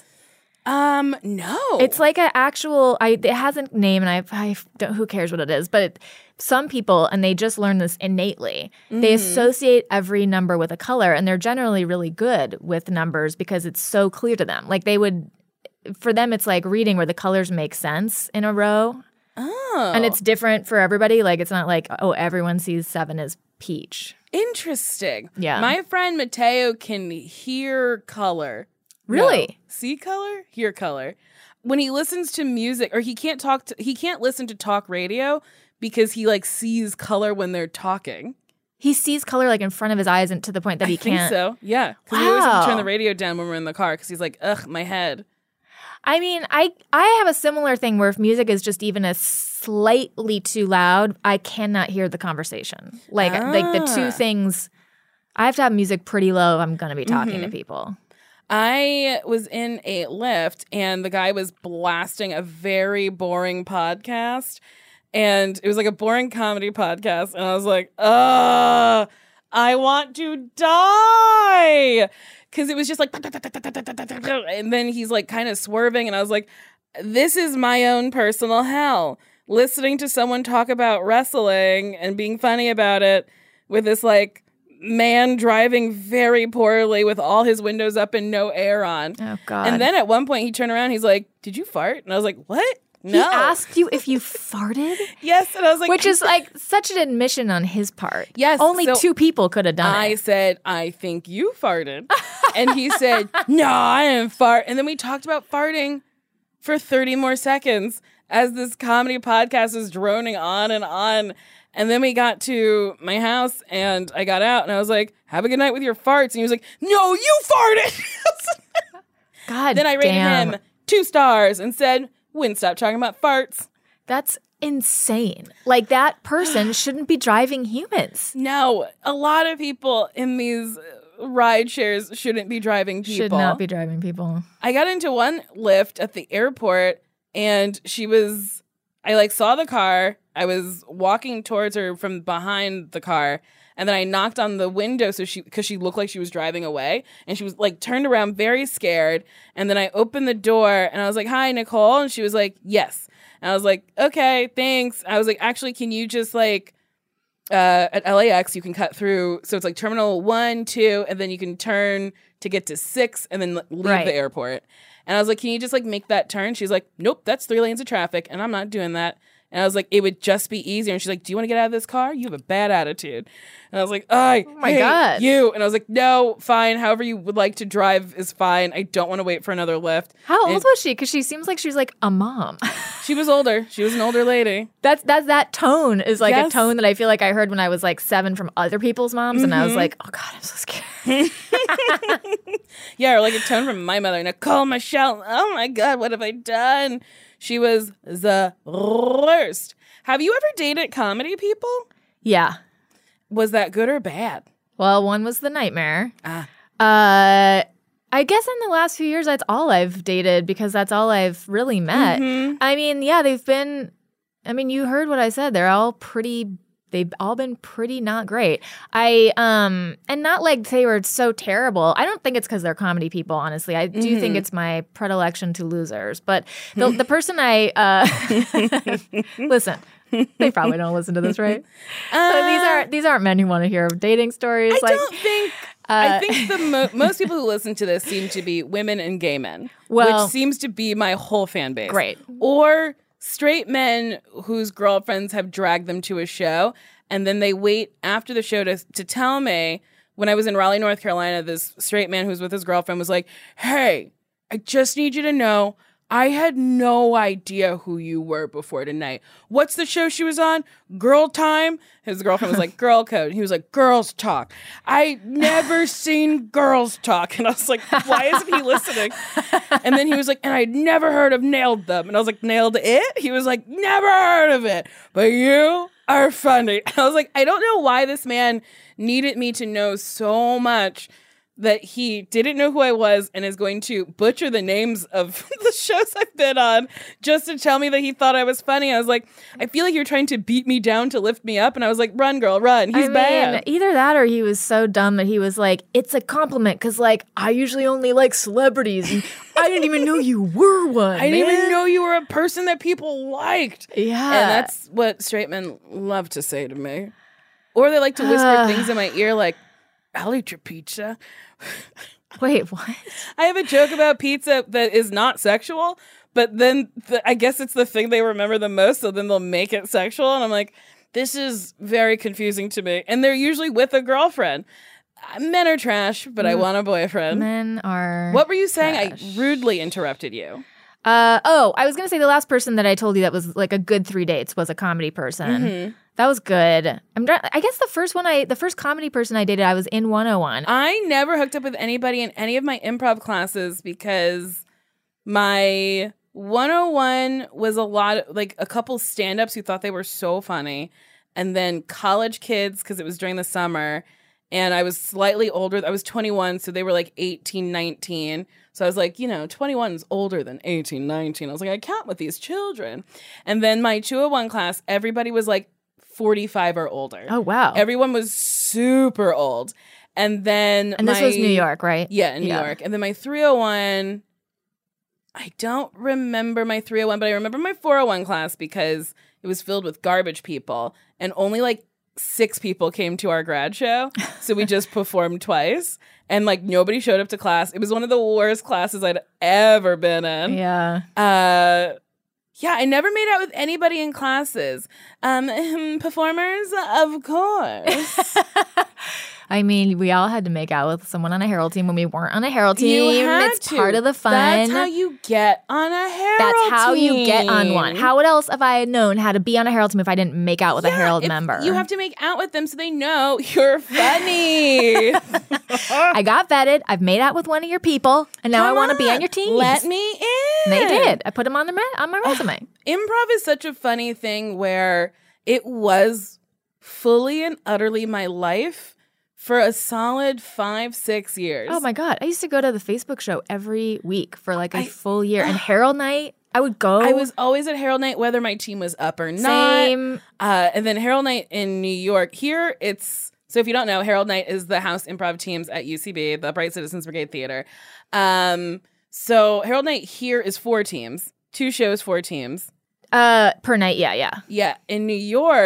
No. It's like an actual. It has a name, and I don't. Who cares what it is? But some people, and they just learn this innately. They associate every number with a color, and they're generally really good with numbers because it's so clear to them. Like they would, for them, it's like reading where the colors make sense in a row. Oh. And it's different for everybody. Like it's not like, oh, everyone sees 7 as peach. Interesting. Yeah. My friend Mateo can hear color. Really? No. See color? Hear color. When he listens to music, or he can't listen to talk radio because he like sees color when they're talking. He sees color like in front of his eyes, and to the point that he can't. I think so. Yeah. Because we always have to turn Wow. the radio down when we're in the car because he's like, ugh, my head. I mean, I have a similar thing where if music is just even a slightly too loud, I cannot hear the conversation. Like the two things, I have to have music pretty low if I'm going to be talking to people. I was in a Lyft and the guy was blasting a very boring podcast. And it was like a boring comedy podcast. And I was like, I want to die. Because it was just like, and then he's like kind of swerving. And I was like, this is my own personal hell. Listening to someone talk about wrestling and being funny about it with this like man driving very poorly with all his windows up and no air on. Oh, God. And then at one point he turned around, he's like, did you fart? And I was like, what? No. He asked you if you farted? Yes. And I was like, Which is like such an admission on his part. Yes, Only so 2 people could have done I it. said, I think you farted. And he said, no, I didn't fart. And then we talked about farting for 30 more seconds as this comedy podcast is droning on and on. And then we got to my house and I got out and I was like, have a good night with your farts. And he was like, no, you farted. God Then I rated damn. him 2 stars and said, wouldn't stop talking about farts. That's insane. Like that person shouldn't be driving humans. No, a lot of people in these ride shares shouldn't be driving people. Should not be driving people. I got into one Lyft at the airport and I like saw the car. I was walking towards her from behind the car. And then I knocked on the window because she looked like she was driving away. And she was like turned around very scared. And then I opened the door and I was like, hi, Nicole. And she was like, yes. And I was like, okay, thanks. I was like, actually, can you just like at LAX, you can cut through. So it's like Terminal 1, 2, and then you can turn to get to 6 and then leave Right. the airport. And I was like, can you just like make that turn? She's like, nope, that's 3 lanes of traffic, and I'm not doing that. And I was like, it would just be easier. And she's like, do you want to get out of this car? You have a bad attitude. And I was like, I my hate God. you. And I was like, no, fine. However you would like to drive is fine. I don't want to wait for another lift. How And old was she? Because she seems like she's like a mom. she was older. She was an older lady. That tone is like Yes. a tone that I feel like I heard when I was like 7 from other people's moms, and I was like, oh God, I'm so scared. Yeah, or like a tone from my mother. Nicole Michelle. Oh my God, what have I done? She was the worst. Have you ever dated comedy people? Yeah. Was that good or bad? Well, one was the nightmare. Ah. I guess in the last few years, that's all I've dated because that's all I've really met. I mean, yeah, you heard what I said. They've all been pretty not great. And not like they were so terrible. I don't think it's because they're comedy people, honestly. I do think it's my predilection to losers. But the person listen, they probably don't listen to this, right? These aren't men who want to hear dating stories. I think the most people who listen to this seem to be women and gay men, Well- which seems to be my whole fan base. Great. Or straight men whose girlfriends have dragged them to a show, and then they wait after the show to tell me. When I was in Raleigh, North Carolina, this straight man who was with his girlfriend was like, hey, I just need you to know I had no idea who you were before tonight. What's the show she was on? Girl Time? His girlfriend was like, Girl Code. He was like, Girls Talk. I never seen Girls Talk. And I was like, why isn't he listening? And then he was like, and I'd never heard of Nailed Them. And I was like, Nailed It? He was like, never heard of it. But you are funny. And I was like, I don't know why this man needed me to know so much that he didn't know who I was and is going to butcher the names of the shows I've been on just to tell me that he thought I was funny. I was like, I feel like you're trying to beat me down to lift me up. And I was like, run, girl, run. He's bad. Either that or he was so dumb that he was like, it's a compliment because, like, I usually only like celebrities and I didn't even know you were one. I didn't even know you were a person that people liked. Yeah. And that's what straight men love to say to me. Or they like to whisper things in my ear like, I'll eat your pizza. Wait, what? I have a joke about pizza that is not sexual, but then I guess it's the thing they remember the most, so then they'll make it sexual. And I'm like, this is very confusing to me. And they're usually with a girlfriend. Men are trash, but I want a boyfriend. Men are. What were you saying? trash. I rudely interrupted you. I was going to say the last person that I told you that was like a good 3 dates was a comedy person. That was good. I guess the first comedy person I dated, I was in 101. I never hooked up with anybody in any of my improv classes because my 101 was a couple stand-ups who thought they were so funny, and then college kids because it was during the summer, and I was slightly older. I was 21, so they were like 18, 19. So I was like, 21 is older than 18, 19. I was like, I count with these children. And then my 201 class, everybody was like 45 or older. Oh, wow. Everyone was super old. And then this was New York, right? Yeah, in New York. And then my 301, I don't remember my 301, but I remember my 401 class because it was filled with garbage people. And only like 6 people came to our grad show. So we just performed twice. And like nobody showed up to class. It was one of the worst classes I'd ever been in. Yeah. Yeah, I never made out with anybody in classes. Performers, of course. I mean, we all had to make out with someone on a Herald team when we weren't on a Herald team. You had It's to. part of the fun. That's how you get on a Herald That's how you get on team. one. How else have I known how to be on a Herald team if I didn't make out with a Herald member? You have to make out with them so they know you're funny. I got vetted. I've made out with one of your people, and now I want to be on your team. Let me in. They did. I put them on my resume. Improv is such a funny thing where it was fully and utterly my life for a solid 5-6 years. Oh my God. I used to go to the Facebook show every week for like a full year. And Herald Night, I would go. I was always at Herald Night, whether my team was up or not. Same. And then Herald Night in New York. Here, so if you don't know, Herald Night is the house improv teams at UCB, the Upright Citizens Brigade Theater. So Herald Night here is 4 teams. 2 shows, 4 teams. Per night, yeah. Yeah. In New York,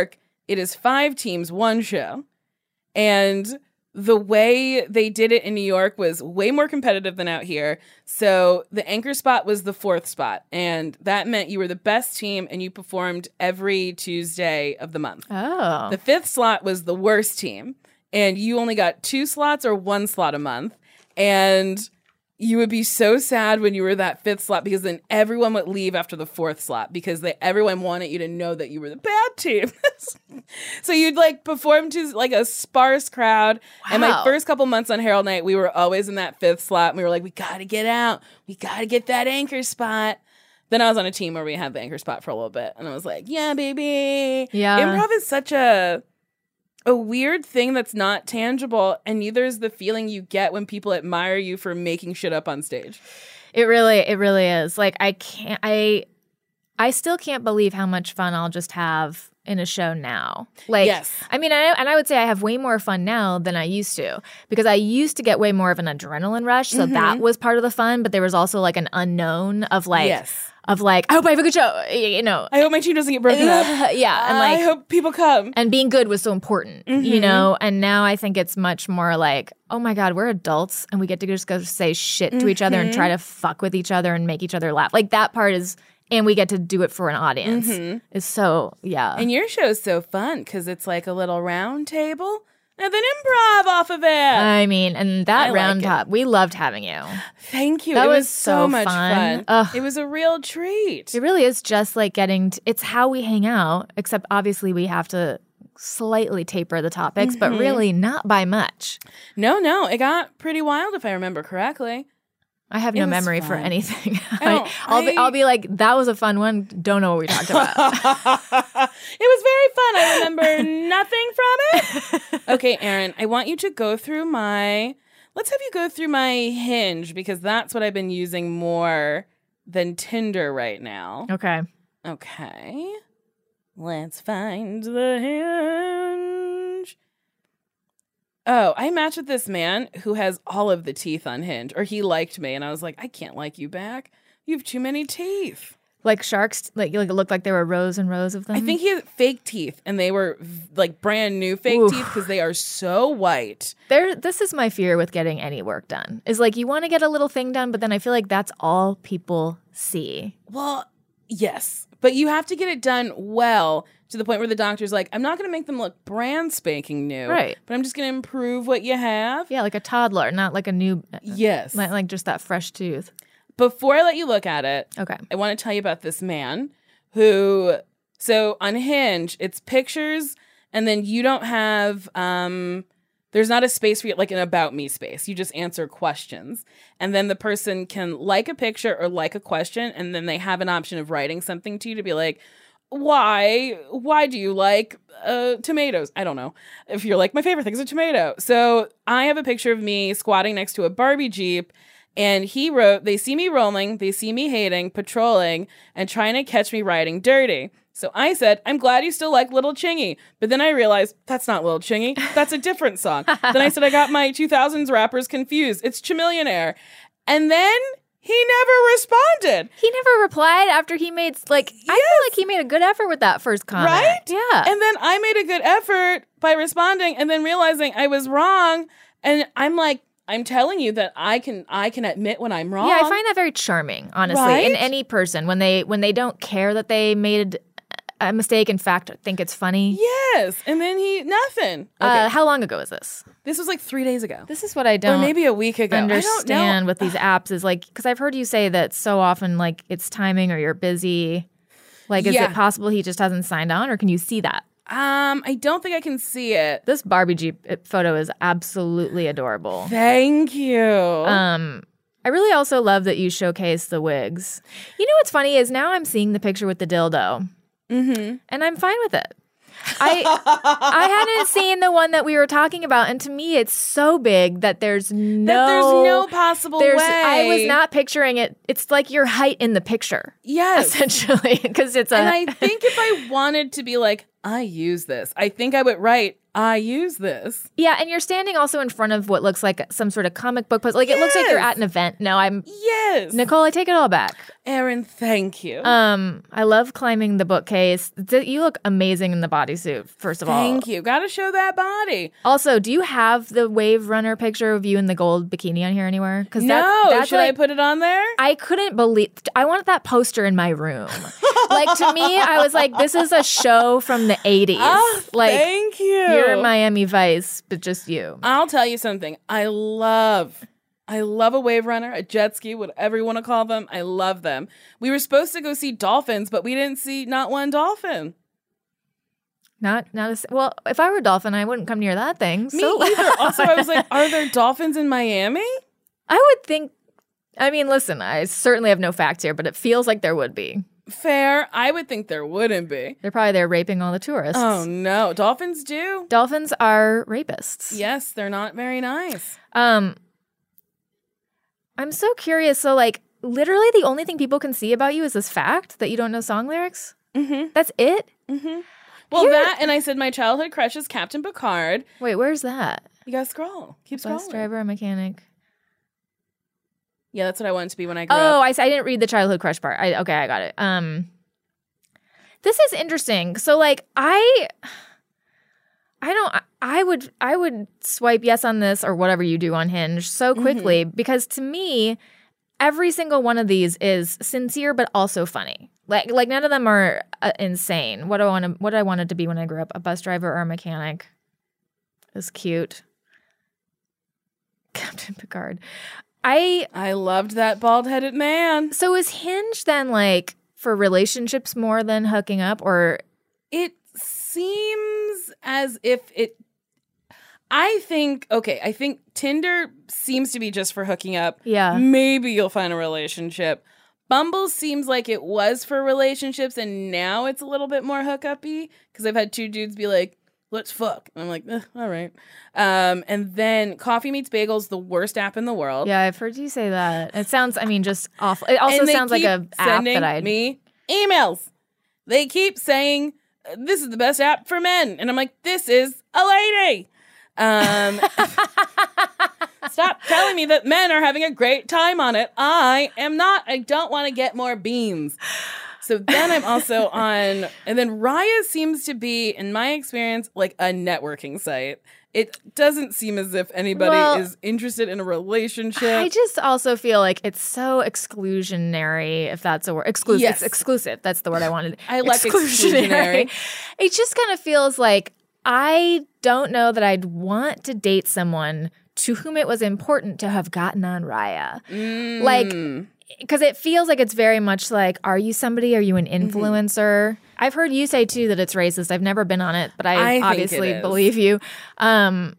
it is 5 teams, 1 show. And the way they did it in New York was way more competitive than out here. So the anchor spot was the 4th spot. And that meant you were the best team and you performed every Tuesday of the month. Oh. The 5th slot was the worst team. And you only got 2 slots or 1 slot a month. And you would be so sad when you were that 5th slot because then everyone would leave after the 4th slot because everyone wanted you to know that you were the bad team. So you'd like perform to like a sparse crowd. Wow. And my first couple months on Herald Night, we were always in that 5th slot. And we were like, we got to get out. We got to get that anchor spot. Then I was on a team where we had the anchor spot for a little bit. And I was like, yeah, baby. Yeah. Improv is such a weird thing that's not tangible, and neither is the feeling you get when people admire you for making shit up on stage. It really is. Like I still can't believe how much fun I'll just have in a show now. Like, yes. I mean, I would say I have way more fun now than I used to because I used to get way more of an adrenaline rush. So that was part of the fun, but there was also like an unknown of like, yes. Of like, I hope I have a good show, you know. I hope my team doesn't get broken up. Yeah. And like, I hope people come. And being good was so important, you know? And now I think it's much more like, oh my God, we're adults and we get to just go say shit to each other and try to fuck with each other and make each other laugh. Like that part is, and we get to do it for an audience. Is so, yeah. And your show is so fun because it's like a little round table and then improv off of it. I mean, and that round top, we loved having you. Thank you. That it was so much fun. Ugh. It was a real treat. It really is just like it's how we hang out, except obviously we have to slightly taper the topics, but really not by much. No, it got pretty wild if I remember correctly. I have no memory for anything. I'll I'll be like, that was a fun one. Don't know what we talked about. It was very fun. I remember nothing from it. Okay, Erin, I want you to go through let's have you go through my Hinge because that's what I've been using more than Tinder right now. Okay. Let's find the Hinge. Oh, I matched with this man who has all of the teeth on Hinge, or he liked me, and I was like, I can't like you back. You have too many teeth. Like sharks, like it looked like there were rows and rows of them? I think he had fake teeth, and they were like brand new fake teeth because they are so white. This is my fear with getting any work done, is like you want to get a little thing done, but then I feel like that's all people see. Well, yes, but you have to get it done well to the point where the doctor's like, I'm not going to make them look brand spanking new. Right. But I'm just going to improve what you have. Yeah, like a toddler, not like a new. Yes. Like just that fresh tooth. Before I let you look at it, okay, I want to tell you about this man who, so on Hinge, it's pictures, and then you don't have, there's not a space for you, like an about me space. You just answer questions. And then the person can like a picture or like a question, and then they have an option of writing something to you to be like, why do you like tomatoes? I don't know. If you're like, my favorite thing is a tomato. So I have a picture of me squatting next to a Barbie Jeep, and he wrote, they see me rolling, they see me hating, patrolling, and trying to catch me riding dirty. So I said, I'm glad you still like Little Chingy. But then I realized, that's not Little Chingy. That's a different song. Then I said, I got my 2000s rappers confused. It's Chamillionaire. And then he never responded. He never replied after he made, like, yes. I feel like he made a good effort with that first comment. Right? Yeah. And then I made a good effort by responding and then realizing I was wrong. And I'm like, I'm telling you that I can admit when I'm wrong. Yeah, I find that very charming, honestly, right? In any person when they don't care that they made a mistake. In fact, think it's funny. Yes, and then nothing. Okay. How long ago is this? This was like 3 days ago. This is what I don't, or maybe a week ago. Understand with these apps is like, because I've heard you say that so often, like it's timing or you're busy. Like, is it possible he just hasn't signed on, or can you see that? I don't think I can see it. This Barbie Jeep photo is absolutely adorable. Thank you. I really also love that you showcase the wigs. You know what's funny is now I'm seeing the picture with the dildo, and I'm fine with it. I hadn't seen the one that we were talking about, and to me, it's so big that there's no possible way. I was not picturing it. It's like your height in the picture. Yes, essentially, because it's And I think if I wanted to be like, I use this. I think I would write, I use this. Yeah, and you're standing also in front of what looks like some sort of comic book post. Like, it looks like you're at an event. No, I'm... Yes. Nicole, I take it all back. Erin, thank you. I love climbing the bookcase. You look amazing in the bodysuit, first of all. Thank you. Gotta show that body. Also, do you have the Wave Runner picture of you in the gold bikini on here anywhere? No. Should I put it on there? I couldn't believe... I want that poster in my room. Like, to me, I was like, this is a show from the 80s. Oh, like, thank you. You're Miami Vice, but just you. I'll tell you something. I love a wave runner, a jet ski, whatever you want to call them. I love them. We were supposed to go see dolphins, but we didn't see not one dolphin. Well, if I were a dolphin, I wouldn't come near that thing. Me either. Also, I was like, are there dolphins in Miami? I would think, I mean, listen, I certainly have no facts here, but it feels like there would be. Fair. I would think there wouldn't be. They're probably there raping all the tourists. Oh, no. Dolphins do. Dolphins are rapists. Yes, they're not very nice. I'm so curious. So, like, literally the only thing people can see about you is this fact that you don't know song lyrics? Mm-hmm. That's it? Mm-hmm. Well, that, and I said my childhood crush is Captain Picard. Wait, where's that? You gotta scroll. Keep scrolling. Bus driver, a mechanic. Yeah, that's what I wanted to be when I grew up. Oh, I didn't read the childhood crush part. Okay, I got it. This is interesting. So, like, I would swipe yes on this or whatever you do on Hinge so quickly because to me, every single one of these is sincere but also funny. Like none of them are insane. What I wanted to be when I grew up, a bus driver or a mechanic. Is cute. Captain Picard. I loved that bald-headed man. So is Hinge then like for relationships more than hooking up, or it seems as if it I think Tinder seems to be just for hooking up. Yeah. Maybe you'll find a relationship. Bumble seems like it was for relationships and now it's a little bit more hookup-y because I've had two dudes be like, let's fuck. And I'm like, all right. And then Coffee Meets Bagels, the worst app in the world. Yeah, I've heard you say that. It sounds, just awful. It also sounds like a app that I'd... me emails. They keep saying, this is the best app for men. And I'm like, this is a lady. Stop telling me that men are having a great time on it. I am not. I don't want to get more beans. So then I'm also on, and then Raya seems to be, in my experience, like a networking site. It doesn't seem as if anybody is interested in a relationship. I just also feel like it's so exclusionary, if that's a word. Exclusive. Yes. It's exclusive. That's the word I wanted. I like exclusionary. It just kind of feels like I don't know that I'd want to date someone to whom it was important to have gotten on Raya. Like, because it feels like it's very much like, are you somebody? Are you an influencer? I've heard you say, too, that it's racist. I've never been on it, but I obviously believe you. In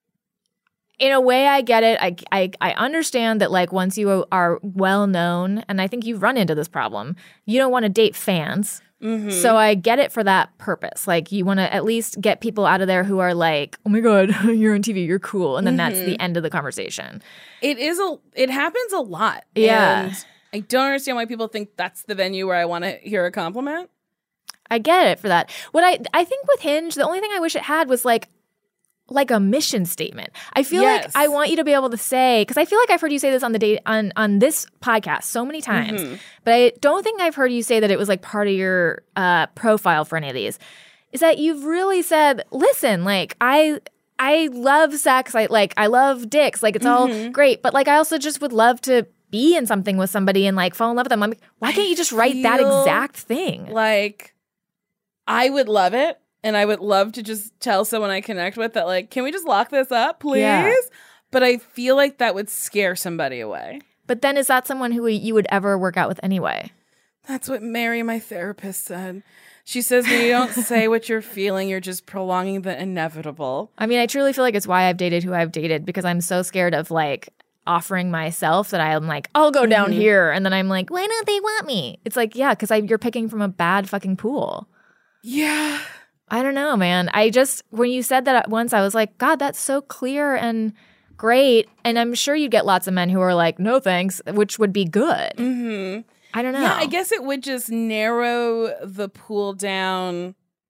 a way, I get it. I understand that, like, once you are well-known, and I think you've run into this problem, you don't want to date fans. So I get it for that purpose. Like, you want to at least get people out of there who are like, oh my God, you're on TV, you're cool. And then that's the end of the conversation. It happens a lot. Yeah. And I don't understand why people think that's the venue where I want to hear a compliment. I get it for that. What I think with Hinge, the only thing I wish it had was like a mission statement. I feel like I want you to be able to say, because I feel like I've heard you say this on the date on this podcast so many times, but I don't think I've heard you say that it was like part of your profile for any of these. Is that you've really said, listen, like I love sex, I love dicks, like it's all great, but like I also just would love to be in something with somebody and like fall in love with them. I'm like, why can't you just write that exact thing? Like, I would love it. And I would love to just tell someone I connect with that, like, can we just lock this up, please? Yeah. But I feel like that would scare somebody away. But then is that someone who you would ever work out with anyway? That's what Mary, my therapist, said. She says when you don't say what you're feeling, you're just prolonging the inevitable. I mean, I truly feel like it's why I've dated who I've dated, because I'm so scared of, like, offering myself that I'm like, I'll go down here. And then I'm like, why don't they want me? It's like, yeah, because you're picking from a bad fucking pool. Yeah. I don't know, man. When you said that once, I was like, God, that's so clear and great. And I'm sure you'd get lots of men who are like, no thanks, which would be good. I don't know. Yeah, I guess it would just narrow the pool down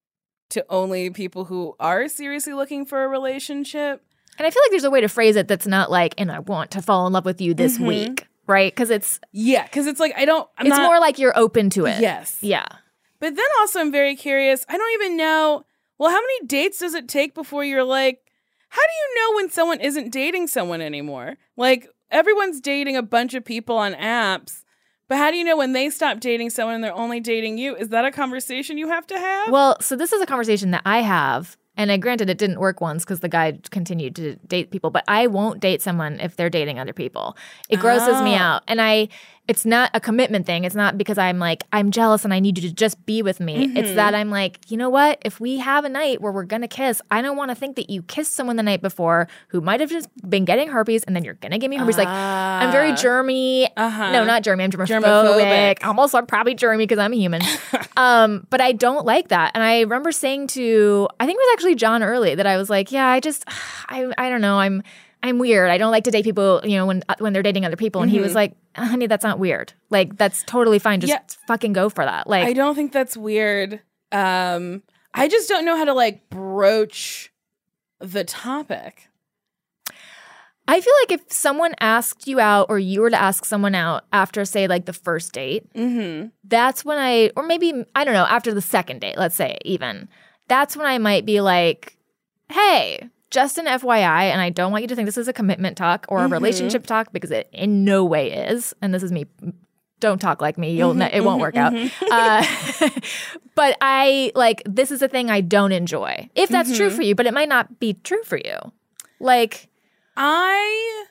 to only people who are seriously looking for a relationship. And I feel like there's a way to phrase it that's not like, and I want to fall in love with you this week, right? Because it's like it's more like you're open to it. Yes. Yeah. But then also I'm very curious. I don't even know, well, how many dates does it take before you're like, how do you know when someone isn't dating someone anymore? Like, everyone's dating a bunch of people on apps, but how do you know when they stop dating someone and they're only dating you? Is that a conversation you have to have? Well, so this is a conversation that I have. And granted, it didn't work once because the guy continued to date people. But I won't date someone if they're dating other people. It grosses me out. And it's not a commitment thing. It's not because I'm like, I'm jealous and I need you to just be with me. It's that I'm like, you know what? If we have a night where we're going to kiss, I don't want to think that you kissed someone the night before who might have just been getting herpes and then you're going to give me herpes. Like, I'm very germy. No, not germy. I'm germophobic. Almost I'm probably germy because I'm a human. But I don't like that. And I remember saying to, I think it was actually John Early, that I was like, yeah, I don't know. I'm weird. I don't like to date people, when they're dating other people. And he was like, honey, that's not weird. Like, that's totally fine. Just fucking go for that. Like, I don't think that's weird. I just don't know how to like broach the topic. I feel like if someone asked you out or you were to ask someone out after, say, like the first date, that's when or maybe, I don't know, after the second date, let's say even, that's when I might be like, hey, just an FYI, and I don't want you to think this is a commitment talk or a relationship talk because it in no way is. And this is me. Don't talk like me. It won't work out. But this is a thing I don't enjoy. If that's true for you, but it might not be true for you. Like, I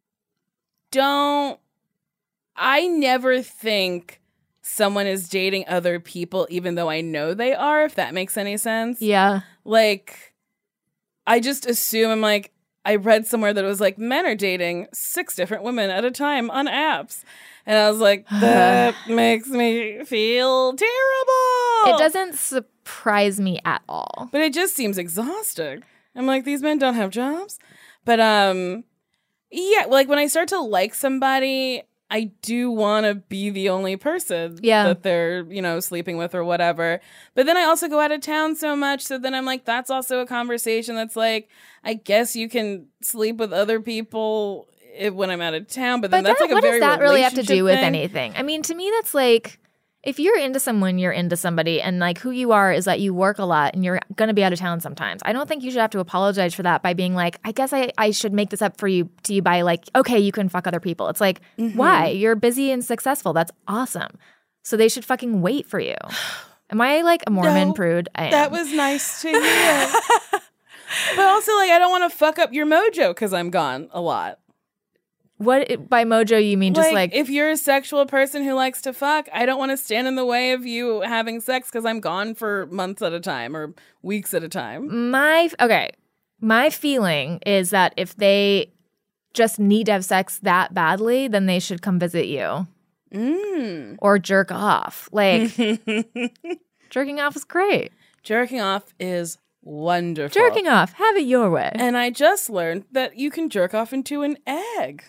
never think someone is dating other people, even though I know they are, if that makes any sense. Yeah. Like, I just assume, I'm like, I read somewhere that it was like, men are dating 6 different women at a time on apps. And I was like, that makes me feel terrible. It doesn't surprise me at all. But it just seems exhausting. I'm like, these men don't have jobs. But, yeah, like when I start to like somebody, I do want to be the only person that they're, sleeping with or whatever. But then I also go out of town so much. So then I'm like, that's also a conversation that's like, I guess you can sleep with other people when I'm out of town. But then that's like a very what does that really have to do with thing. anything? I mean, to me, that's like, if you're into someone, you're into somebody. And like who you are is that you work a lot and you're going to be out of town sometimes. I don't think you should have to apologize for that by being like, I guess I should make this up to you by like, okay, you can fuck other people. It's like, why? You're busy and successful. That's awesome. So they should fucking wait for you. Am I like a Mormon prude? I am. That was nice to hear. But also, like, I don't want to fuck up your mojo because I'm gone a lot. What by mojo you mean? Just like if you're a sexual person who likes to fuck, I don't want to stand in the way of you having sex because I'm gone for months at a time or weeks at a time. My feeling is that if they just need to have sex that badly, then they should come visit you or jerk off. Like jerking off is great. Jerking off is wonderful. Jerking off, have it your way. And I just learned that you can jerk off into an egg.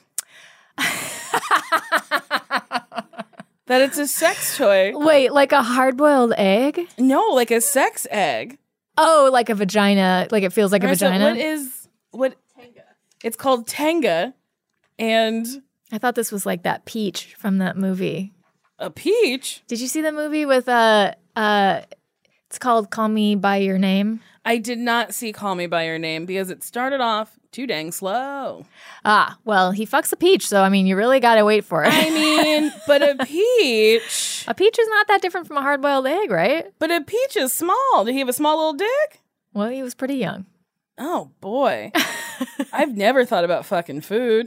That it's a sex toy. Wait, like a hard-boiled egg? No, like a sex egg. Oh, like a vagina. Like it feels like a vagina? What? It's called Tenga. And I thought this was like that peach from that movie. A peach? Did you see the movie with it's called Call Me By Your Name? I did not see Call Me By Your Name because it started off too dang slow. Ah, well, he fucks a peach, so I mean, you really gotta wait for it. I mean, but a peach... A peach is not that different from a hard-boiled egg, right? But a peach is small. Did he have a small little dick? Well, he was pretty young. Oh, boy. I've never thought about fucking food.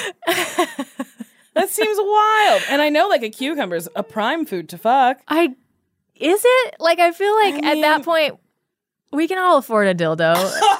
That seems wild. And I know, like, a cucumber's a prime food to fuck. Is it? Like, I feel like at that point... We can all afford a dildo.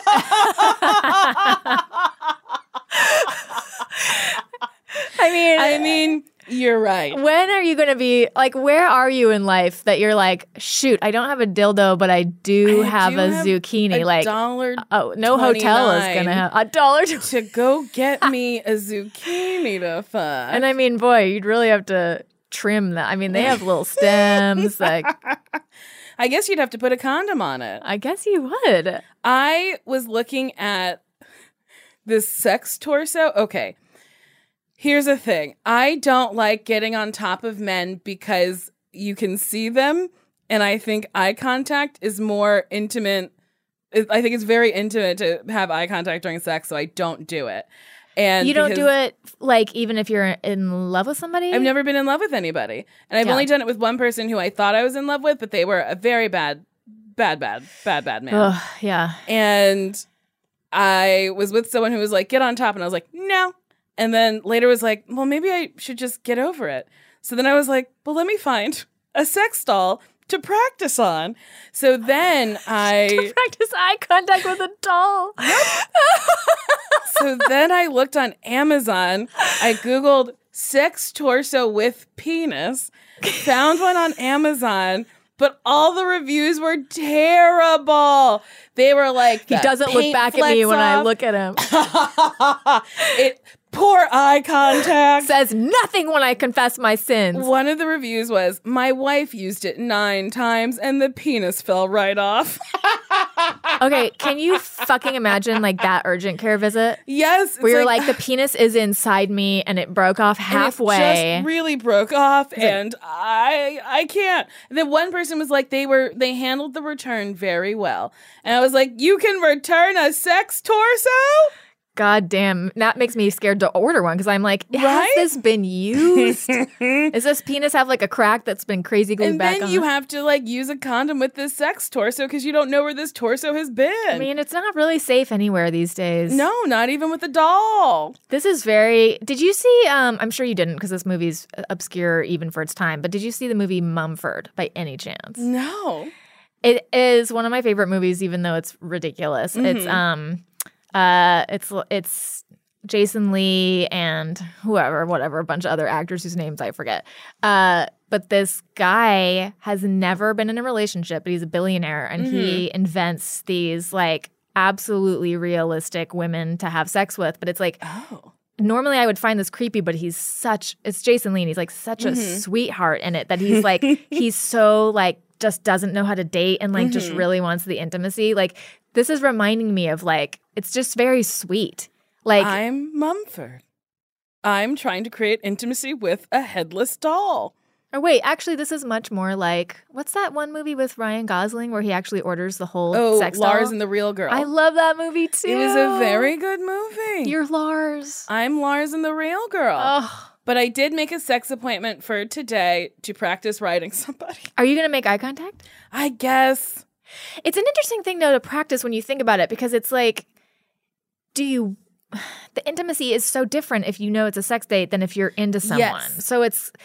I mean, you're right. When are you going to be, like, where are you in life that you're like, shoot, I don't have a dildo, but I do have a zucchini. Like, oh, no hotel is going to have $1 to go get me a zucchini to fuck. And I mean, boy, you'd really have to trim that. I mean, they have little stems, like... I guess you'd have to put a condom on it. I guess you would. I was looking at this sex torso. Okay. Here's the thing. I don't like getting on top of men because you can see them. And I think eye contact is more intimate. I think it's very intimate to have eye contact during sex, so I don't do it. And you don't do it, like, even if you're in love with somebody? I've never been in love with anybody. And I've only done it with one person who I thought I was in love with, but they were a very bad man. Ugh, yeah. And I was with someone who was like, get on top. And I was like, no. And then later was like, well, maybe I should just get over it. So then I was like, well, let me find a sex doll to practice on. So then to practice eye contact with a doll. So then I looked on Amazon. I Googled sex torso with penis, found one on Amazon, but all the reviews were terrible. They were like, he doesn't look back at me when I look at him. Poor eye contact. Says nothing when I confess my sins. One of the reviews was, my wife used it 9 times and the penis fell right off. Okay, can you fucking imagine like that urgent care visit? Yes. Where you're like, the penis is inside me and it broke off halfway. And it just really broke off and I can't. And then one person was like, they handled the return very well. And I was like, you can return a sex torso? God damn, that makes me scared to order one because I'm like, has this been used? Does this penis have like a crack that's been crazy glued back on? And then you have to like use a condom with this sex torso because you don't know where this torso has been. I mean, it's not really safe anywhere these days. No, not even with a doll. This is very... Did you see... I'm sure you didn't because this movie's obscure even for its time, but did you see the movie Mumford by any chance? No. It is one of my favorite movies even though it's ridiculous. Mm-hmm. It's Jason Lee and whatever, a bunch of other actors whose names I forget. But this guy has never been in a relationship, but he's a billionaire, and he invents these like absolutely realistic women to have sex with. But it's like, normally I would find this creepy, but it's Jason Lee, and he's like such a sweetheart in it that he's like, he's so like just doesn't know how to date and like just really wants the intimacy. Like, this is reminding me of like, it's just very sweet. Like, I'm Mumford. I'm trying to create intimacy with a headless doll. Or wait, actually, this is much more like, what's that one movie with Ryan Gosling where he actually orders the whole sex doll? Lars and the Real Girl. I love that movie too. It was a very good movie. You're Lars. I'm Lars and the Real Girl. Oh. But I did make a sex appointment for today to practice riding somebody. Are you going to make eye contact? I guess. It's an interesting thing, though, to practice when you think about it, because it's like, the intimacy is so different if you know it's a sex date than if you're into someone. Yes. So it's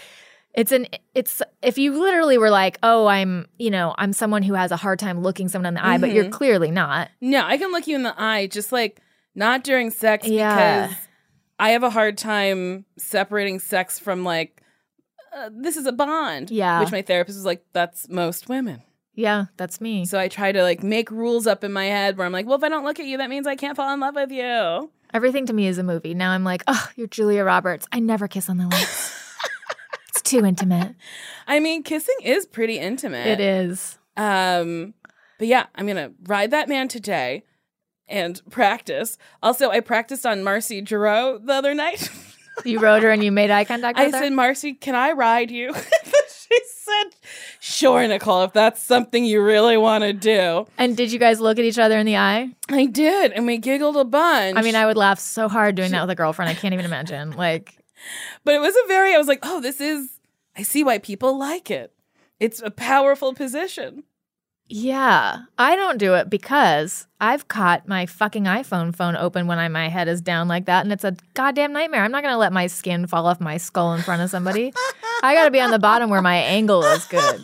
if you literally were like, oh, I'm someone who has a hard time looking someone in the eye, but you're clearly not. No, I can look you in the eye, just like not during sex because I have a hard time separating sex from like, this is a bond. Yeah. Which my therapist was like, that's most women. Yeah, that's me. So I try to like make rules up in my head where I'm like, well, if I don't look at you, that means I can't fall in love with you. Everything to me is a movie. Now I'm like, oh, you're Julia Roberts. I never kiss on the lips. It's too intimate. I mean, kissing is pretty intimate. It is. But yeah, I'm going to ride that man today and practice. Also, I practiced on Marcy Giroux the other night. You rode her and you made eye contact with her? I said, Marcy, can I ride you? She said, sure, Nicole, if that's something you really want to do. And did you guys look at each other in the eye? I did, and we giggled a bunch. I mean, I would laugh so hard doing that with a girlfriend. I can't even imagine. Like, but it was I was like, oh, I see why people like it. It's a powerful position. Yeah, I don't do it because I've caught my fucking iPhone phone open when my head is down like that, and it's a goddamn nightmare. I'm not going to let my skin fall off my skull in front of somebody. I got to be on the bottom where my angle is good.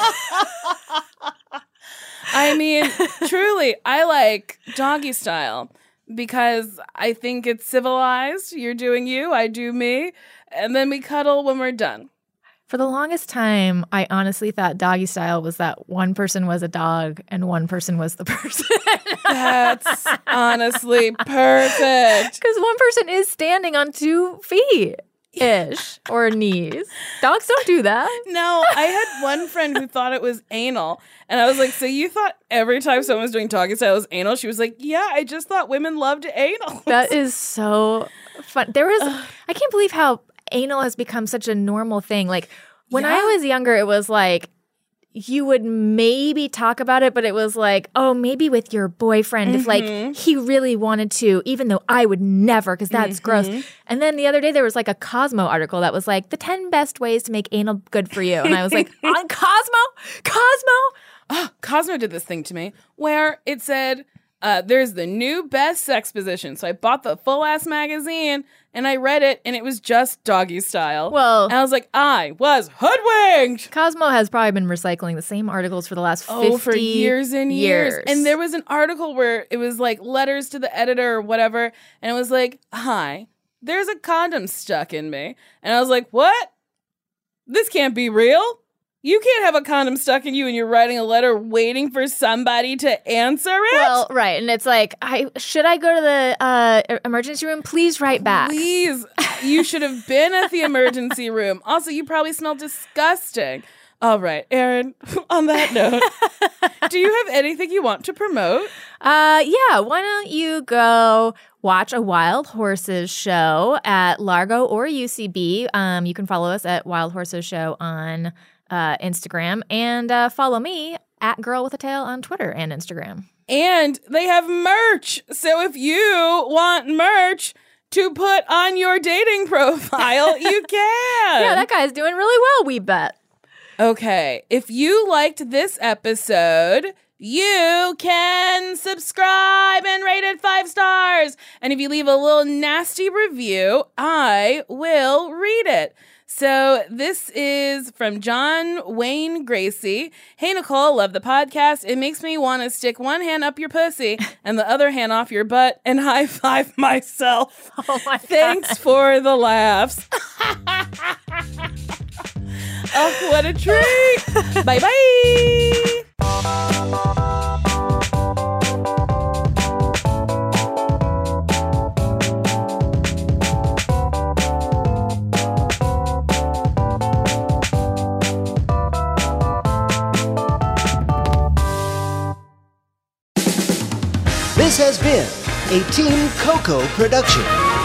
I mean, truly, I like doggy style because I think it's civilized. You're doing you, I do me, and then we cuddle when we're done. For the longest time, I honestly thought doggy style was that one person was a dog and one person was the person. That's honestly perfect. Because one person is standing on 2 feet. ish or knees. Dogs don't do that. No, I had one friend who thought it was anal. And I was like, so you thought every time someone was doing doggy style was anal? She was like, yeah, I just thought women loved anal. That is so fun. I can't believe how anal has become such a normal thing. Like when I was younger, it was like, you would maybe talk about it, but it was like, oh, maybe with your boyfriend if like he really wanted to, even though I would never because that's gross. And then the other day there was like a Cosmo article that was like the 10 best ways to make anal good for you. And I was like, on Cosmo? Oh, Cosmo did this thing to me where it said, there's the new best sex position. So I bought the full ass magazine and I read it and it was just doggy style. Well, and I was like, I was hoodwinked. Cosmo has probably been recycling the same articles for the last 50 for years and years. And there was an article where it was like letters to the editor or whatever. And it was like, hi, there's a condom stuck in me. And I was like, what? This can't be real. You can't have a condom stuck in you and you're writing a letter waiting for somebody to answer it? Well, right. And it's like, should I go to the emergency room? Please write back. Please. You should have been at the emergency room. Also, you probably smell disgusting. All right, Erin, on that note, do you have anything you want to promote? Yeah, why don't you go watch a Wild Horses show at Largo or UCB. You can follow us at Wild Horses Show on Instagram, and follow me at Girl with a Tail on Twitter and Instagram. And they have merch. So if you want merch to put on your dating profile, you can. Yeah, that guy's doing really well, we bet. Okay, if you liked this episode, you can subscribe and rate it 5 stars. And if you leave a little nasty review, I will read it. So this is from John Wayne Gracie. Hey, Nicole, love the podcast. It makes me want to stick one hand up your pussy and the other hand off your butt and high five myself. Oh my Thanks God. for the laughs. Oh, what a treat. Bye-bye. This has been a Team Coco production.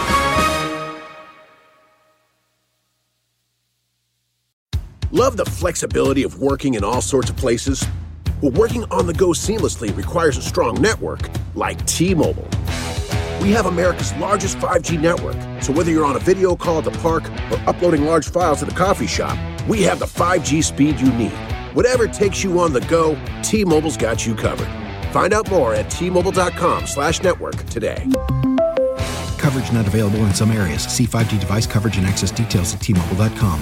Love the flexibility of working in all sorts of places? Well, working on the go seamlessly requires a strong network like T-Mobile. We have America's largest 5G network, so whether you're on a video call at the park or uploading large files at a coffee shop, we have the 5G speed you need. Whatever takes you on the go, T-Mobile's got you covered. Find out more at T-Mobile.com/network today. Coverage not available in some areas. See 5G device coverage and access details at T-Mobile.com.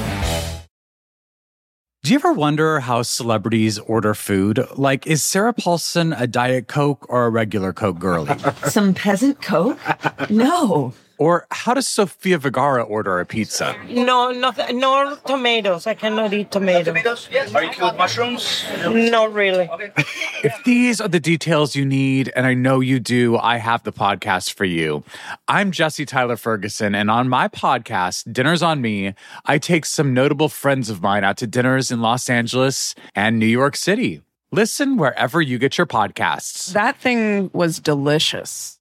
Do you ever wonder how celebrities order food? Like, is Sarah Paulson a Diet Coke or a regular Coke girlie? Some peasant Coke? No. Or how does Sofia Vergara order a pizza? No tomatoes. I cannot eat tomatoes. Yes. Are you cool with mushrooms? Not really. If these are the details you need, and I know you do, I have the podcast for you. I'm Jesse Tyler Ferguson, and on my podcast, Dinners on Me, I take some notable friends of mine out to dinners in Los Angeles and New York City. Listen wherever you get your podcasts. That thing was delicious.